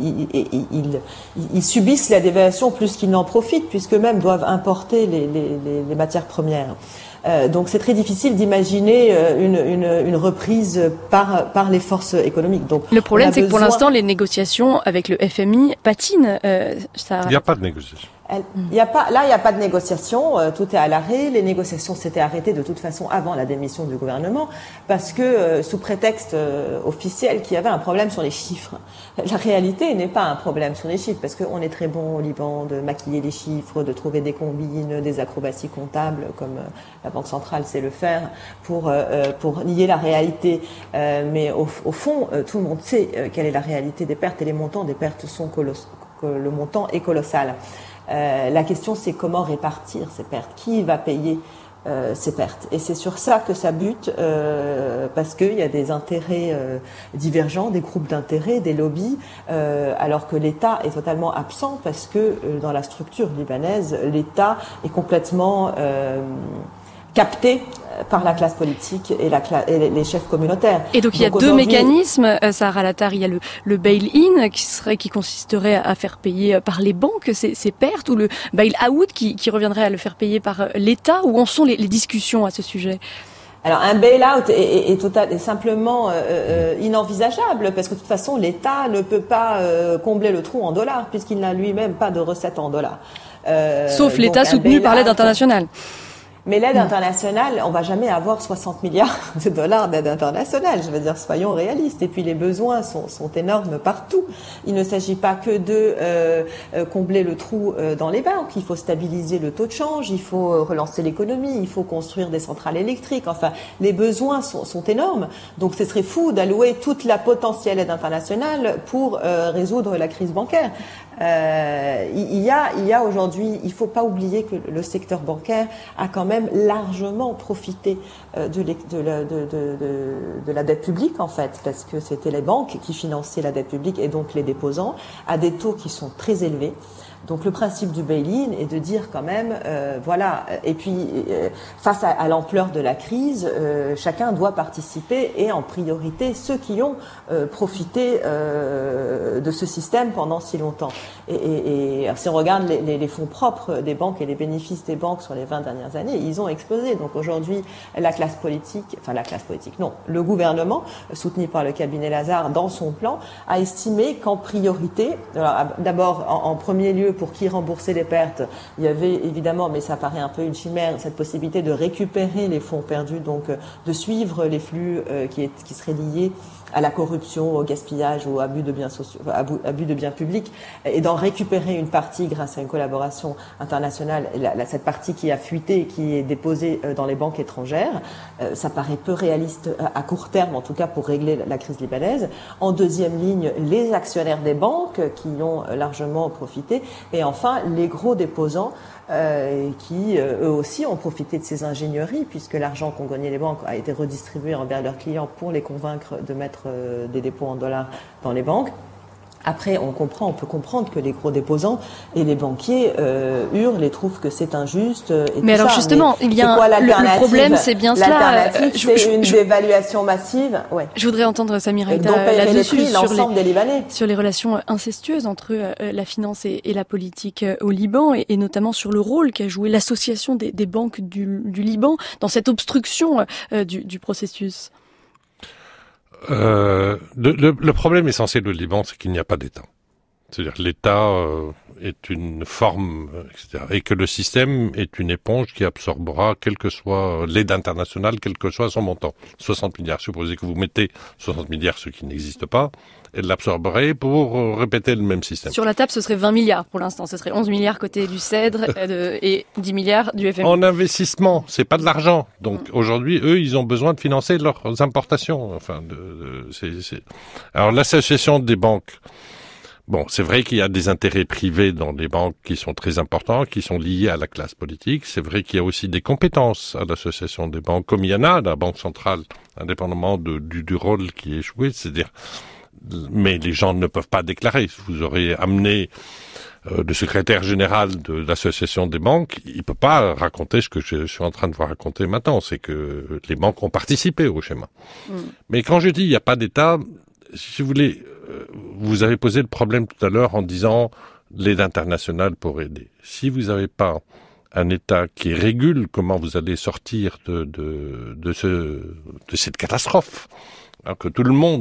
ils subissent la dévaluation plus qu'ils n'en profitent, puisqu'eux-mêmes doivent importer les matières premières. Donc c'est très difficile d'imaginer une reprise par les forces économiques. Donc le problème, c'est que pour l'instant, les négociations avec le FMI patinent. Il n'y a pas de négociation. Il n'y a pas de négociation, tout est à l'arrêt. Les négociations s'étaient arrêtées de toute façon avant la démission du gouvernement, parce que sous prétexte officiel qu'il y avait un problème sur les chiffres. La réalité n'est pas un problème sur les chiffres, parce qu'on est très bon au Liban de maquiller les chiffres, de trouver des combines, des acrobaties comptables, comme la Banque centrale sait le faire, pour nier la réalité. Mais au fond, tout le monde sait quelle est la réalité des pertes, et les montants des pertes sont le montant est colossal. La question, c'est comment répartir ces pertes. Qui va payer ces pertes? Et c'est sur ça que ça bute, parce qu'il y a des intérêts divergents, des groupes d'intérêts, des lobbies, alors que l'État est totalement absent, parce que dans la structure libanaise, l'État est complètement capté par la classe politique et les chefs communautaires. Et donc il y a deux mécanismes, Sahar Al-Attar. Il y a le bail-in qui consisterait à faire payer par les banques ces pertes, ou le bail-out qui reviendrait à le faire payer par l'État. Où en sont les discussions à ce sujet? Alors un bail-out est simplement inenvisageable, parce que de toute façon l'État ne peut pas combler le trou en dollars, puisqu'il n'a lui-même pas de recettes en dollars. Sauf l'État soutenu par l'aide internationale. Mais l'aide internationale, on va jamais avoir 60 milliards de dollars d'aide internationale. Je veux dire, soyons réalistes. Et puis les besoins sont énormes partout. Il ne s'agit pas que de combler le trou dans les banques. Il faut stabiliser le taux de change, il faut relancer l'économie, il faut construire des centrales électriques. Enfin, les besoins sont énormes. Donc ce serait fou d'allouer toute la potentielle aide internationale pour résoudre la crise bancaire. Il y a aujourd'hui, il faut pas oublier que le secteur bancaire a quand même largement profité de la dette publique, en fait, parce que c'était les banques qui finançaient la dette publique et donc les déposants à des taux qui sont très élevés. Donc le principe du bail-in est de dire quand même, voilà, et puis face à l'ampleur de la crise, chacun doit participer, et en priorité ceux qui ont profité de ce système pendant si longtemps. Et si on regarde les fonds propres des banques et les bénéfices des banques sur les 20 dernières années, ils ont explosé. Donc aujourd'hui, le gouvernement, soutenu par le cabinet Lazare dans son plan, a estimé qu'en priorité, d'abord en premier lieu, pour qui rembourser les pertes, il y avait évidemment, mais ça paraît un peu une chimère, cette possibilité de récupérer les fonds perdus, donc de suivre les flux qui seraient liés à la corruption, au gaspillage ou abus de biens sociaux, abus de biens publics, et d'en récupérer une partie grâce à une collaboration internationale, cette partie qui a fuité, qui est déposée dans les banques étrangères, ça paraît peu réaliste à court terme, en tout cas pour régler la crise libanaise. En deuxième ligne, les actionnaires des banques qui ont largement profité, et enfin les gros déposants qui eux aussi ont profité de ces ingénieries, puisque l'argent qu'ont gagné les banques a été redistribué envers leurs clients pour les convaincre de mettre des dépôts en dollars dans les banques. Après, on peut comprendre que les gros déposants et les banquiers hurlent et trouvent que c'est injuste. Et mais tout alors ça. justement, mais il y a le problème, c'est bien cela. L'alternative, c'est une dévaluation massive. Ouais. Je voudrais entendre Samir Aïta là-dessus sur les relations incestueuses entre la finance et la politique au Liban, et notamment sur le rôle qu'a joué l'association des banques du Liban dans cette obstruction du processus. Le problème essentiel au Liban, c'est qu'il n'y a pas d'État. C'est-à-dire que l'État est une forme, etc. Et que le système est une éponge qui absorbera quel que soit l'aide internationale, quel que soit son montant. 60 milliards, supposez que vous mettez 60 milliards, ce qui n'existe pas, elle l'absorberait pour répéter le même système. Sur la table, ce serait 20 milliards pour l'instant. Ce serait 11 milliards côté du CEDRE et 10 milliards du FMI. En investissement, c'est pas de l'argent. Donc aujourd'hui, eux, ils ont besoin de financer leurs importations. Enfin, Alors l'association des banques, bon, c'est vrai qu'il y a des intérêts privés dans les banques qui sont très importants, qui sont liés à la classe politique. C'est vrai qu'il y a aussi des compétences à l'association des banques, comme il y en a à la Banque centrale, indépendamment du rôle qui est joué. C'est-à-dire, mais les gens ne peuvent pas déclarer. Vous aurez amené le secrétaire général de l'association des banques, il peut pas raconter ce que je suis en train de vous raconter maintenant. C'est que les banques ont participé au schéma. Mais quand je dis il n'y a pas d'État, si vous voulez, vous avez posé le problème tout à l'heure en disant l'aide internationale pour aider. Si vous n'avez pas un État qui régule comment vous allez sortir de cette catastrophe, hein, que tout le monde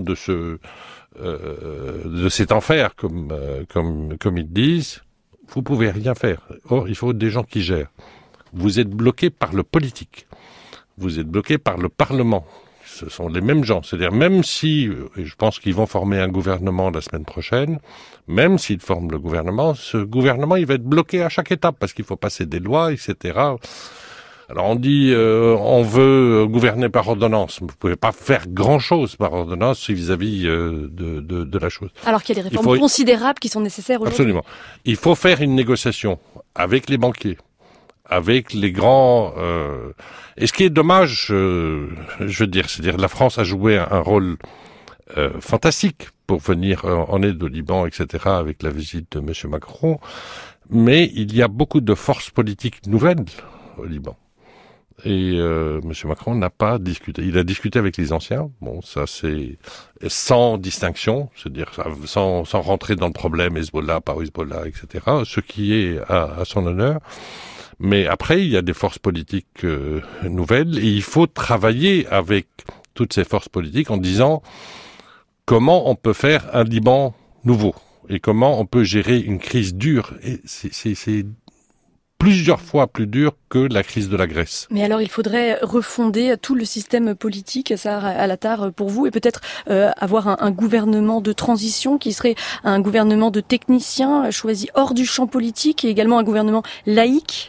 de cet enfer, comme ils disent, vous pouvez rien faire. Or, il faut des gens qui gèrent. Vous êtes bloqué par le politique. Vous êtes bloqué par le Parlement. Ce sont les mêmes gens. C'est-à-dire, même si, et je pense qu'ils vont former un gouvernement la semaine prochaine, même s'ils forment le gouvernement, ce gouvernement, il va être bloqué à chaque étape parce qu'il faut passer des lois, etc. Alors on dit, on veut gouverner par ordonnance. Vous pouvez pas faire grand-chose par ordonnance vis-à-vis de la chose. Alors qu'il y a des réformes considérables qui sont nécessaires aujourd'hui. Absolument. Il faut faire une négociation avec les banquiers, avec les grands... Et ce qui est dommage, je veux dire, c'est-à-dire la France a joué un rôle fantastique pour venir en aide au Liban, etc., avec la visite de M. Macron, mais il y a beaucoup de forces politiques nouvelles au Liban. Et M. Macron n'a pas discuté. Il a discuté avec les anciens. Bon, ça c'est sans distinction, c'est-à-dire sans rentrer dans le problème Hezbollah, pas Hezbollah, etc., ce qui est à son honneur. Mais après, il y a des forces politiques nouvelles et il faut travailler avec toutes ces forces politiques en disant comment on peut faire un Liban nouveau et comment on peut gérer une crise dure. Et c'est plusieurs fois plus dur que la crise de la Grèce. Mais alors, il faudrait refonder tout le système politique, ça, à la tare pour vous, et peut-être avoir un gouvernement de transition qui serait un gouvernement de techniciens choisis hors du champ politique et également un gouvernement laïque.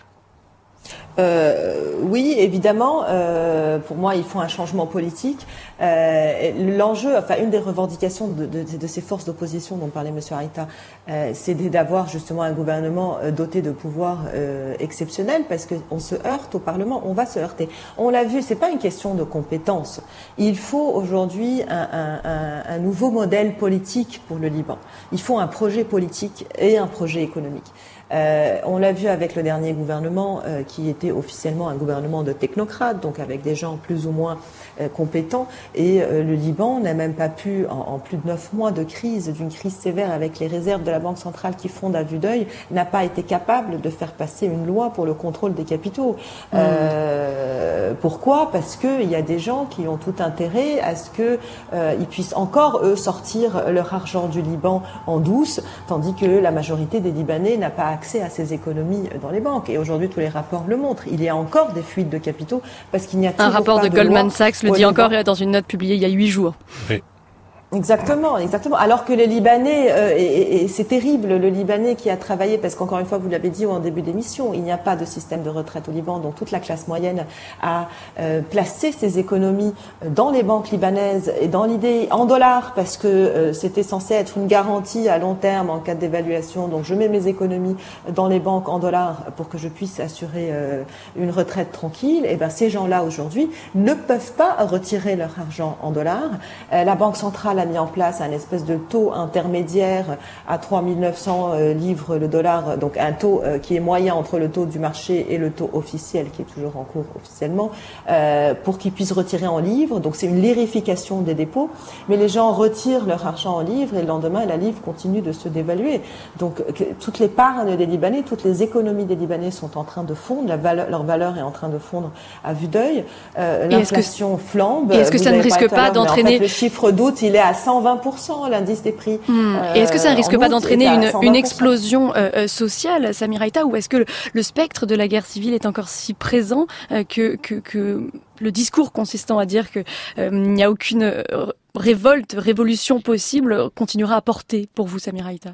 Oui, évidemment. Pour moi, il faut un changement politique. L'enjeu, enfin, une des revendications de ces forces d'opposition dont parlait M. Aïta, c'est d'avoir justement un gouvernement doté de pouvoirs exceptionnels, parce qu'on se heurte au Parlement, on va se heurter. On l'a vu, c'est pas une question de compétence. Il faut aujourd'hui un nouveau modèle politique pour le Liban. Il faut un projet politique et un projet économique. On l'a vu avec le dernier gouvernement qui était officiellement un gouvernement de technocrates, donc avec des gens plus ou moins compétents, et le Liban n'a même pas pu, en plus de 9 mois de crise, d'une crise sévère avec les réserves de la Banque centrale qui fondent à vue d'œil, n'a pas été capable de faire passer une loi pour le contrôle des capitaux. Pourquoi ? Parce qu'il y a des gens qui ont tout intérêt à ce qu'ils puissent encore, eux, sortir leur argent du Liban en douce, tandis que la majorité des Libanais n'a pas accès à ces économies dans les banques. Et aujourd'hui, tous les rapports le montrent. Il y a encore des fuites de capitaux parce qu'il n'y a toujours pas de loi. Un rapport de Goldman Sachs le dit encore dans une note publiée il y a 8 jours. Oui. Exactement. Alors que les Libanais, et c'est terrible, le Libanais qui a travaillé, parce qu'encore une fois, vous l'avez dit en début d'émission, il n'y a pas de système de retraite au Liban, donc toute la classe moyenne a placé ses économies dans les banques libanaises et dans l'idée en dollars, parce que c'était censé être une garantie à long terme en cas de dévaluation. Donc je mets mes économies dans les banques en dollars pour que je puisse assurer une retraite tranquille. Et ben ces gens-là aujourd'hui ne peuvent pas retirer leur argent en dollars. La Banque centrale a mis en place un espèce de taux intermédiaire à 3900 livres le dollar, donc un taux qui est moyen entre le taux du marché et le taux officiel qui est toujours en cours officiellement, pour qu'ils puissent retirer en livres. Donc c'est une lirification des dépôts, mais les gens retirent leur argent en livres et le lendemain la livre continue de se dévaluer. Donc toute l'épargne des Libanais, toutes les économies des Libanais sont en train de fondre, leur valeur est en train de fondre à vue d'œil. L'inflation flambe. Et est-ce que ça ne risque pas d'entraîner... En fait, le chiffre d'août, il est à 120%, l'indice des prix. Et est-ce que ça ne risque pas d'entraîner une explosion sociale, Samir Aïta, ou est-ce que le spectre de la guerre civile est encore si présent que le discours consistant à dire que il n'y a aucune révolution possible continuera à porter pour vous, Samir Aïta?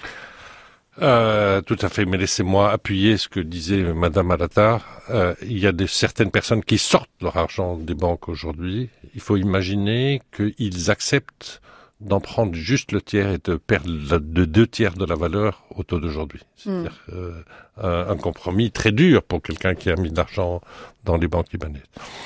Tout à fait, mais laissez-moi appuyer ce que disait Madame Alatar. Il y a certaines personnes qui sortent leur argent des banques aujourd'hui. Il faut imaginer qu'ils acceptent d'en prendre juste le tiers et de perdre de 2/3 de la valeur au taux d'aujourd'hui. C'est-à-dire un compromis très dur pour quelqu'un qui a mis de l'argent dans les banques libanaises.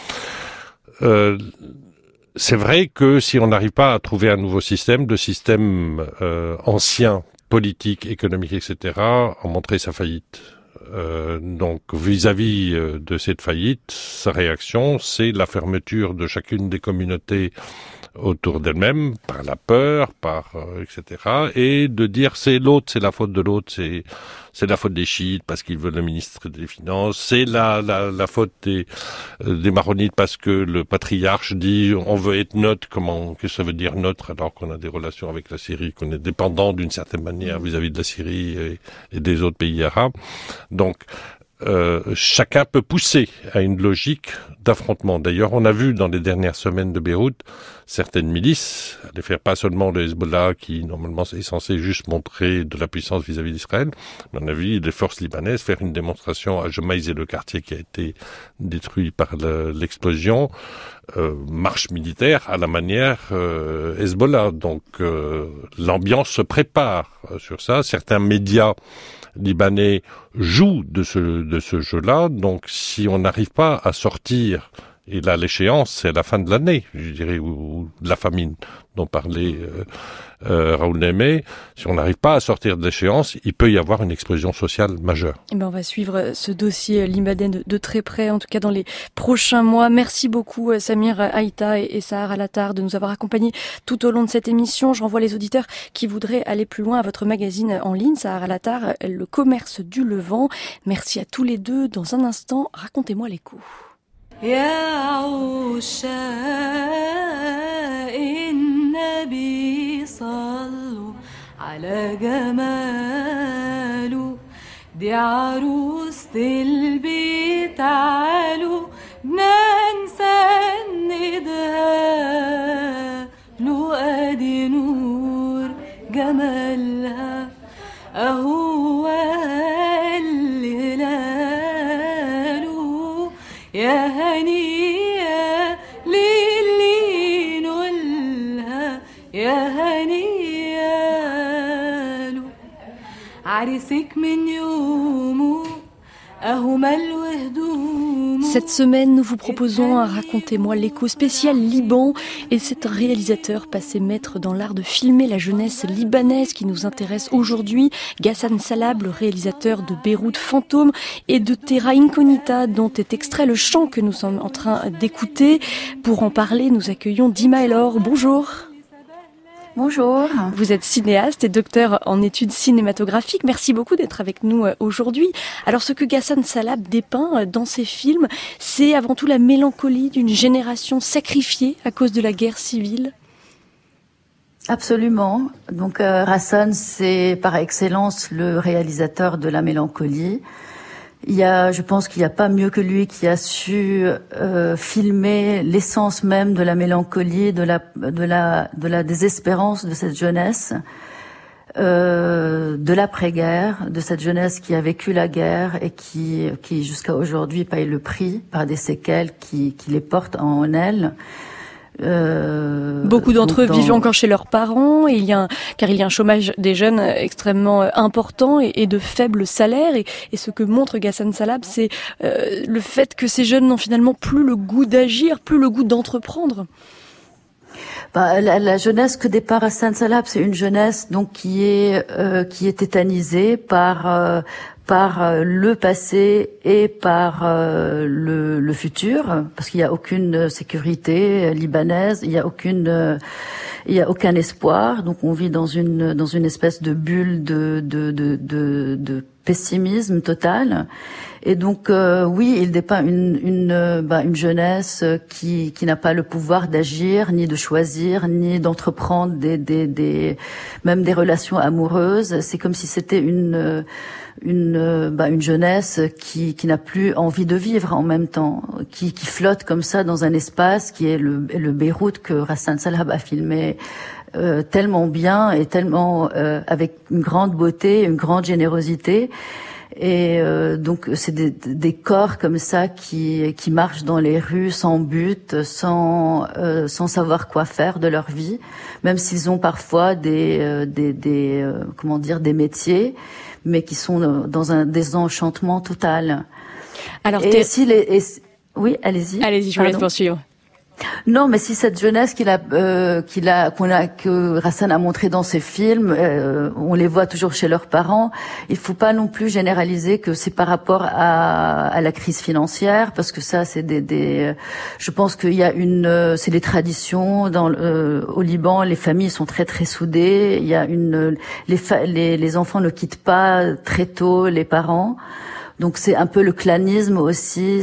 C'est vrai que si on n'arrive pas à trouver un nouveau système, de système ancien, politique, économique, etc., ont montré sa faillite. Donc, vis-à-vis de cette faillite, sa réaction, c'est la fermeture de chacune des communautés autour d'elle-même, par la peur, etc., et de dire c'est l'autre, c'est la faute de l'autre, c'est la faute des chiites parce qu'ils veulent le ministre des Finances, c'est la faute des maronites parce que le patriarche dit on veut être neutre. Qu'est-ce que ça veut dire neutre alors qu'on a des relations avec la Syrie, qu'on est dépendant d'une certaine manière vis-à-vis de la Syrie et des autres pays arabes. Donc chacun peut pousser à une logique d'affrontement. D'ailleurs, on a vu dans les dernières semaines de Beyrouth certaines milices aller faire pas seulement le Hezbollah qui normalement est censé juste montrer de la puissance vis-à-vis d'Israël, mais on a vu des forces libanaises faire une démonstration à Jemaïs et le quartier qui a été détruit par l'explosion, marche militaire à la manière Hezbollah. Donc l'ambiance se prépare sur ça. Certains médias libanais jouent de ce jeu-là. Donc, si on n'arrive pas à sortir, et là l'échéance, c'est à la fin de l'année, je dirais, ou de la famine dont parlait Raoul Némé, si on n'arrive pas à sortir de l'échéance, il peut y avoir une explosion sociale majeure. Et on va suivre ce dossier libanais de très près, en tout cas dans les prochains mois. Merci beaucoup Samir Aïta et Sahar Alatar de nous avoir accompagnés tout au long de cette émission. Je renvoie les auditeurs qui voudraient aller plus loin à votre magazine en ligne, Sahar Alatar, Le Commerce du Levant. Merci à tous les deux. Dans un instant, racontez-moi l'écho. يا عشاق النبي صلوا على جماله دي عروسة البيت تعالوا ننسى ندها له ادي نور جمالها اهو هلاله يا هنية للي نولها يا هنية له عريسك من يومه أهو ملو هدومه. Cette semaine, nous vous proposons un Racontez-moi l'écho spécial Liban, et c'est un réalisateur passé maître dans l'art de filmer la jeunesse libanaise qui nous intéresse aujourd'hui, Ghassan Salab, le réalisateur de Beyrouth Fantôme et de Terra Incognita, dont est extrait le chant que nous sommes en train d'écouter. Pour en parler, nous accueillons Dima Elor. Bonjour. Bonjour. Vous êtes cinéaste et docteur en études cinématographiques. Merci beaucoup d'être avec nous aujourd'hui. Alors, ce que Ghassan Salab dépeint dans ses films, c'est avant tout la mélancolie d'une génération sacrifiée à cause de la guerre civile. Absolument. Donc, Ghassan, c'est par excellence le réalisateur de la mélancolie. Je pense qu'il n'y a pas mieux que lui qui a su filmer l'essence même de la mélancolie, de la désespérance de cette jeunesse, de l'après-guerre, de cette jeunesse qui a vécu la guerre et qui jusqu'à aujourd'hui paye le prix par des séquelles qui les portent en elles. Beaucoup d'entre eux vivent encore chez leurs parents, car il y a un chômage des jeunes extrêmement important et de faibles salaires. Et ce que montre Ghassan Salab, c'est le fait que ces jeunes n'ont finalement plus le goût d'agir, plus le goût d'entreprendre. La jeunesse que dépeint Ghassan Salab, c'est une jeunesse donc qui est tétanisée par le passé et par le futur, parce qu'il n'y a aucune sécurité libanaise, il y a aucun espoir. Donc on vit dans une espèce de bulle de pessimisme total. Et donc oui, il dépeint une jeunesse qui n'a pas le pouvoir d'agir, ni de choisir, ni d'entreprendre même des relations amoureuses. C'est comme si c'était une jeunesse qui n'a plus envie de vivre en même temps, qui flotte comme ça dans un espace qui est le Beyrouth que Ghassan Salab a filmé tellement bien et tellement avec une grande beauté, une grande générosité. Et donc c'est des corps comme ça qui marchent dans les rues sans but, sans savoir quoi faire de leur vie, même s'ils ont parfois des métiers, mais qui sont dans un désenchantement total. Alors oui, allez-y. Allez-y, je vous laisse poursuivre. Non, mais si cette jeunesse que Ghassan a montré dans ses films, on les voit toujours chez leurs parents. Il faut pas non plus généraliser que c'est par rapport à la crise financière, parce que ça, c'est je pense qu'il y a c'est des traditions au Liban. Les familles sont très très soudées. Il y a les enfants ne quittent pas très tôt les parents. Donc c'est un peu le clanisme aussi.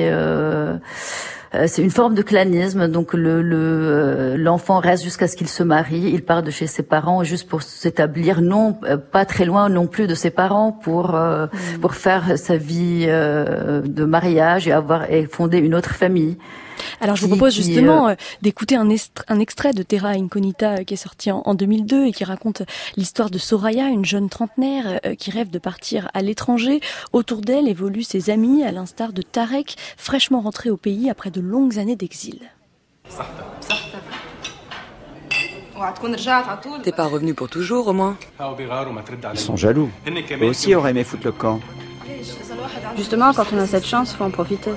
C'est une forme de clanisme, donc l'enfant reste jusqu'à ce qu'il se marie, il part de chez ses parents juste pour s'établir, pas très loin non plus de ses parents, pour faire sa vie de mariage et fonder une autre famille. Alors je vous propose justement d'écouter un extrait de Terra Incognita qui est sorti en 2002 et qui raconte l'histoire de Soraya, une jeune trentenaire qui rêve de partir à l'étranger. Autour d'elle évoluent ses amis, à l'instar de Tarek, fraîchement rentré au pays après de longues années d'exil. T'es pas revenu pour toujours, au moins? Ils sont jaloux. Eux aussi auraient aimé foutre le camp. Justement, quand on a cette chance, faut en profiter.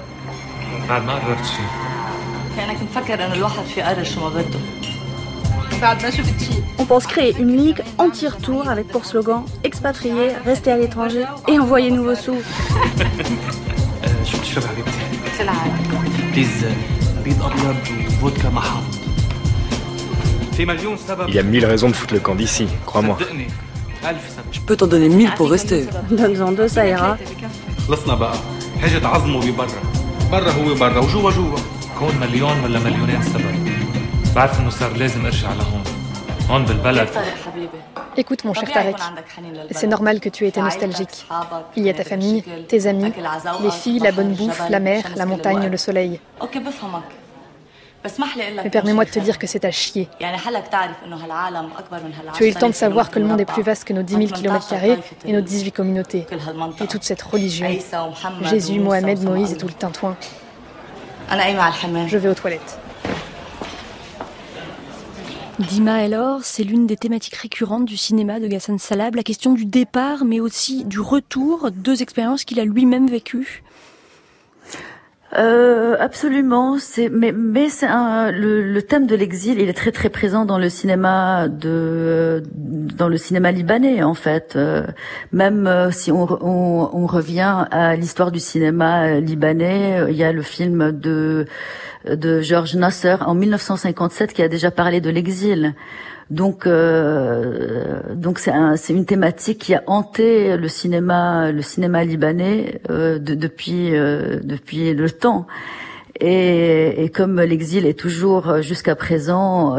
On pense créer une ligue anti-retour avec pour slogan « Expatriés, restez à l'étranger et envoyez-nous vos sous ». Il y a 1000 raisons de foutre le camp d'ici, crois-moi. Je peux t'en donner 1000 pour rester. Donne-en 2, ça ira. Écoute mon cher Tarek, c'est normal que tu aies été nostalgique. Il y a ta famille, tes amis, les filles, la bonne bouffe, la mer, la montagne, le soleil. Mais permets-moi de te dire que c'est à chier. Tu as eu le temps de savoir que le monde est plus vaste que nos 10 000 km² et nos 18 communautés. Et toute cette religion. Jésus, Mohamed, Moïse et tout le tintouin. Je vais aux toilettes. Dima El-Or, c'est l'une des thématiques récurrentes du cinéma de Ghassan Salab, la question du départ mais aussi du retour, 2 expériences qu'il a lui-même vécues. Absolument, mais c'est le thème de l'exil, il est très très présent dans le cinéma libanais en fait. Même si on revient à l'histoire du cinéma libanais, il y a le film de Georges Nasser en 1957 qui a déjà parlé de l'exil. Donc c'est une thématique qui a hanté le cinéma libanais depuis le temps. Et comme l'exil est toujours jusqu'à présent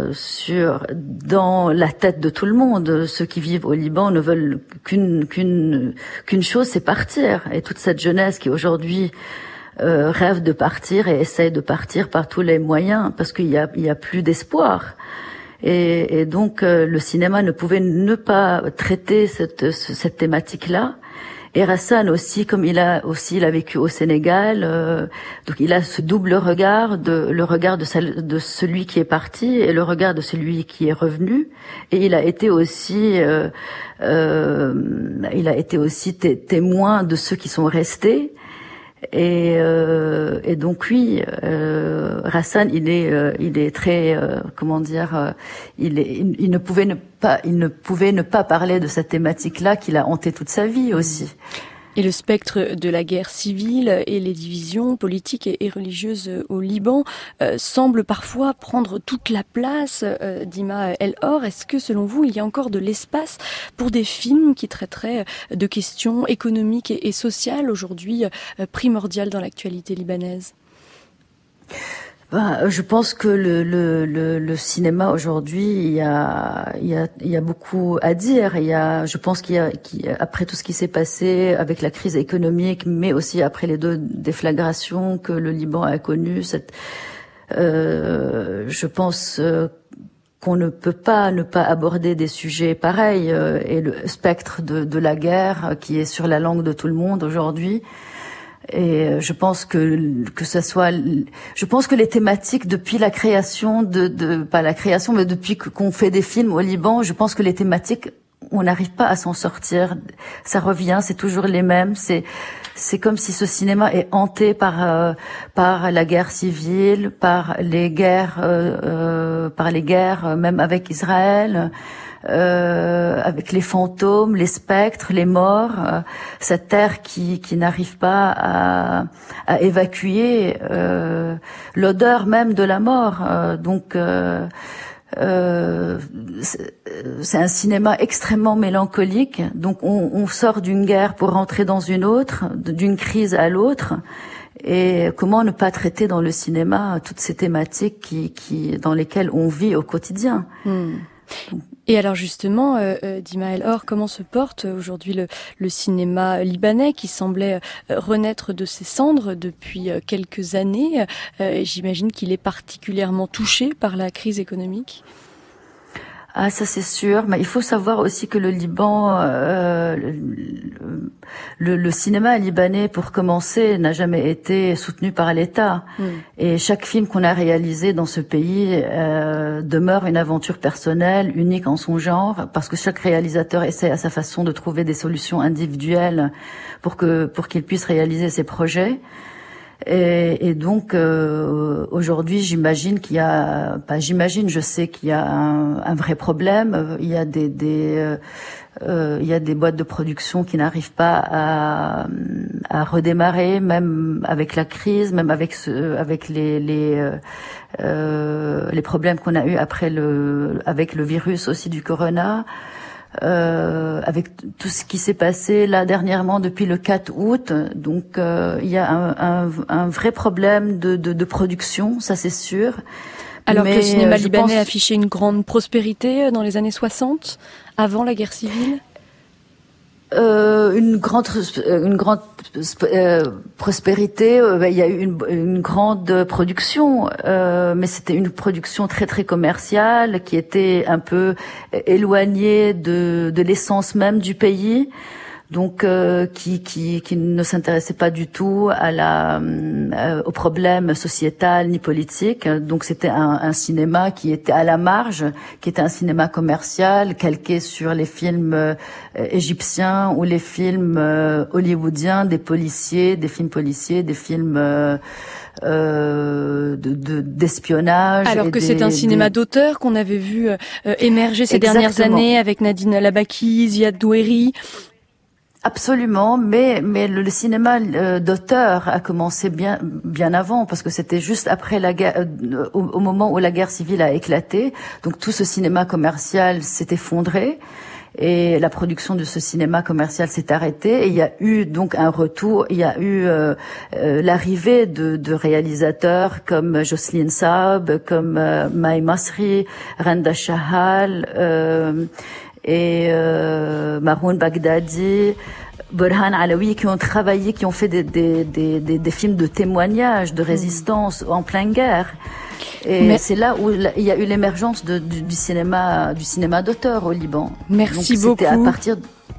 dans la tête de tout le monde, ceux qui vivent au Liban ne veulent qu'une chose, c'est partir. Et toute cette jeunesse qui aujourd'hui rêve de partir et essaye de partir par tous les moyens parce qu'il y a plus d'espoir. Et donc le cinéma ne pouvait ne pas traiter cette thématique-là. Et Rassan aussi, comme il a vécu au Sénégal, donc il a ce double regard, le regard de celui qui est parti et le regard de celui qui est revenu. Et il a été aussi témoin de ceux qui sont restés. Et donc oui, Rassan, il est très il ne pouvait ne pas parler de cette thématique-là qu'il a hanté toute sa vie aussi. Et le spectre de la guerre civile et les divisions politiques et religieuses au Liban semble parfois prendre toute la place. Dima El-Or, est-ce que selon vous, il y a encore de l'espace pour des films qui traiteraient de questions économiques et sociales aujourd'hui primordiales dans l'actualité libanaise ? Je pense que le cinéma aujourd'hui, il y a beaucoup à dire. Je pense après tout ce qui s'est passé avec la crise économique, mais aussi après les 2 déflagrations que le Liban a connues, je pense qu'on ne peut pas ne pas aborder des sujets pareils et le spectre de la guerre qui est sur la langue de tout le monde aujourd'hui. Et je pense que les thématiques depuis la création pas la création, mais depuis qu'on fait des films au Liban, je pense que les thématiques, on n'arrive pas à s'en sortir. Ça revient, c'est toujours les mêmes. C'est comme si ce cinéma est hanté par la guerre civile, par les guerres même avec Israël. Avec les fantômes, les spectres, les morts, cette terre qui n'arrive pas à évacuer l'odeur même de la mort. Donc c'est un cinéma extrêmement mélancolique. Donc on sort d'une guerre pour rentrer dans une autre, d'une crise à l'autre. Et comment ne pas traiter dans le cinéma toutes ces thématiques dans lesquelles on vit au quotidien. Et alors justement, Dima El-Or, comment se porte aujourd'hui le cinéma libanais qui semblait renaître de ses cendres depuis quelques années ? J'imagine qu'il est particulièrement touché par la crise économique. Ah, ça c'est sûr, mais il faut savoir aussi que le Liban, le cinéma libanais, pour commencer, n'a jamais été soutenu par l'État. Et chaque film qu'on a réalisé dans ce pays demeure une aventure personnelle, unique en son genre, parce que chaque réalisateur essaie à sa façon de trouver des solutions individuelles pour qu'il puisse réaliser ses projets. Et donc aujourd'hui, j'imagine qu'il y a, je sais qu'il y a un vrai problème. Il y a des boîtes de production qui n'arrivent pas à redémarrer, même avec la crise, même avec les problèmes qu'on a eu avec le virus aussi du corona. Avec tout ce qui s'est passé là dernièrement depuis le 4 août, donc il y a un vrai problème de production, ça c'est sûr. Alors que le cinéma libanais affichait une grande prospérité dans les années 60, avant la guerre civile. Une grande prospérité. Il y a eu une grande production, mais c'était une production très très commerciale qui était un peu éloignée de l'essence même du pays. Donc qui ne s'intéressait pas du tout aux problèmes sociétal ni politiques. Donc c'était un cinéma qui était à la marge, qui était un cinéma commercial calqué sur les films égyptiens ou les films hollywoodiens, des films policiers, des films d'espionnage. Alors que c'est un cinéma d'auteur qu'on avait vu émerger ces dernières années avec Nadine Labaki, Ziad Doueri. Absolument, mais le cinéma d'auteur a commencé bien avant, parce que c'était juste après la guerre, au moment où la guerre civile a éclaté. Donc tout ce cinéma commercial s'est effondré. et la production de ce cinéma commercial s'est arrêtée. Et il y a eu donc un retour, il y a eu l'arrivée de réalisateurs comme Jocelyne Saab, comme Mai Masri, Randa Shahal et Maroun Baghdadi, Burhan Alaoui, qui ont travaillé, qui ont fait des films de témoignage, de résistance en pleine guerre. Et c'est là où il y a eu l'émergence du cinéma d'auteur au Liban. Merci beaucoup. C'était à partir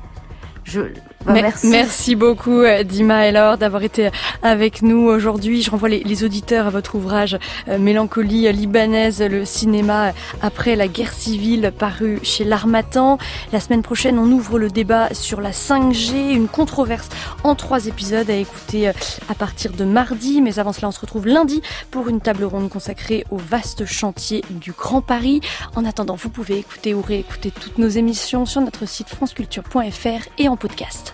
Merci beaucoup Dima El-Or d'avoir été avec nous aujourd'hui. Je renvoie les auditeurs à votre ouvrage Mélancolie libanaise, le cinéma après la guerre civile, paru chez l'Harmattan. La semaine prochaine, on ouvre le débat sur la 5G, une controverse en 3 épisodes à écouter à partir de mardi. Mais avant cela, on se retrouve lundi pour une table ronde consacrée au vaste chantier du Grand Paris. En attendant, vous pouvez écouter ou réécouter toutes nos émissions sur notre site franceculture.fr et en podcast.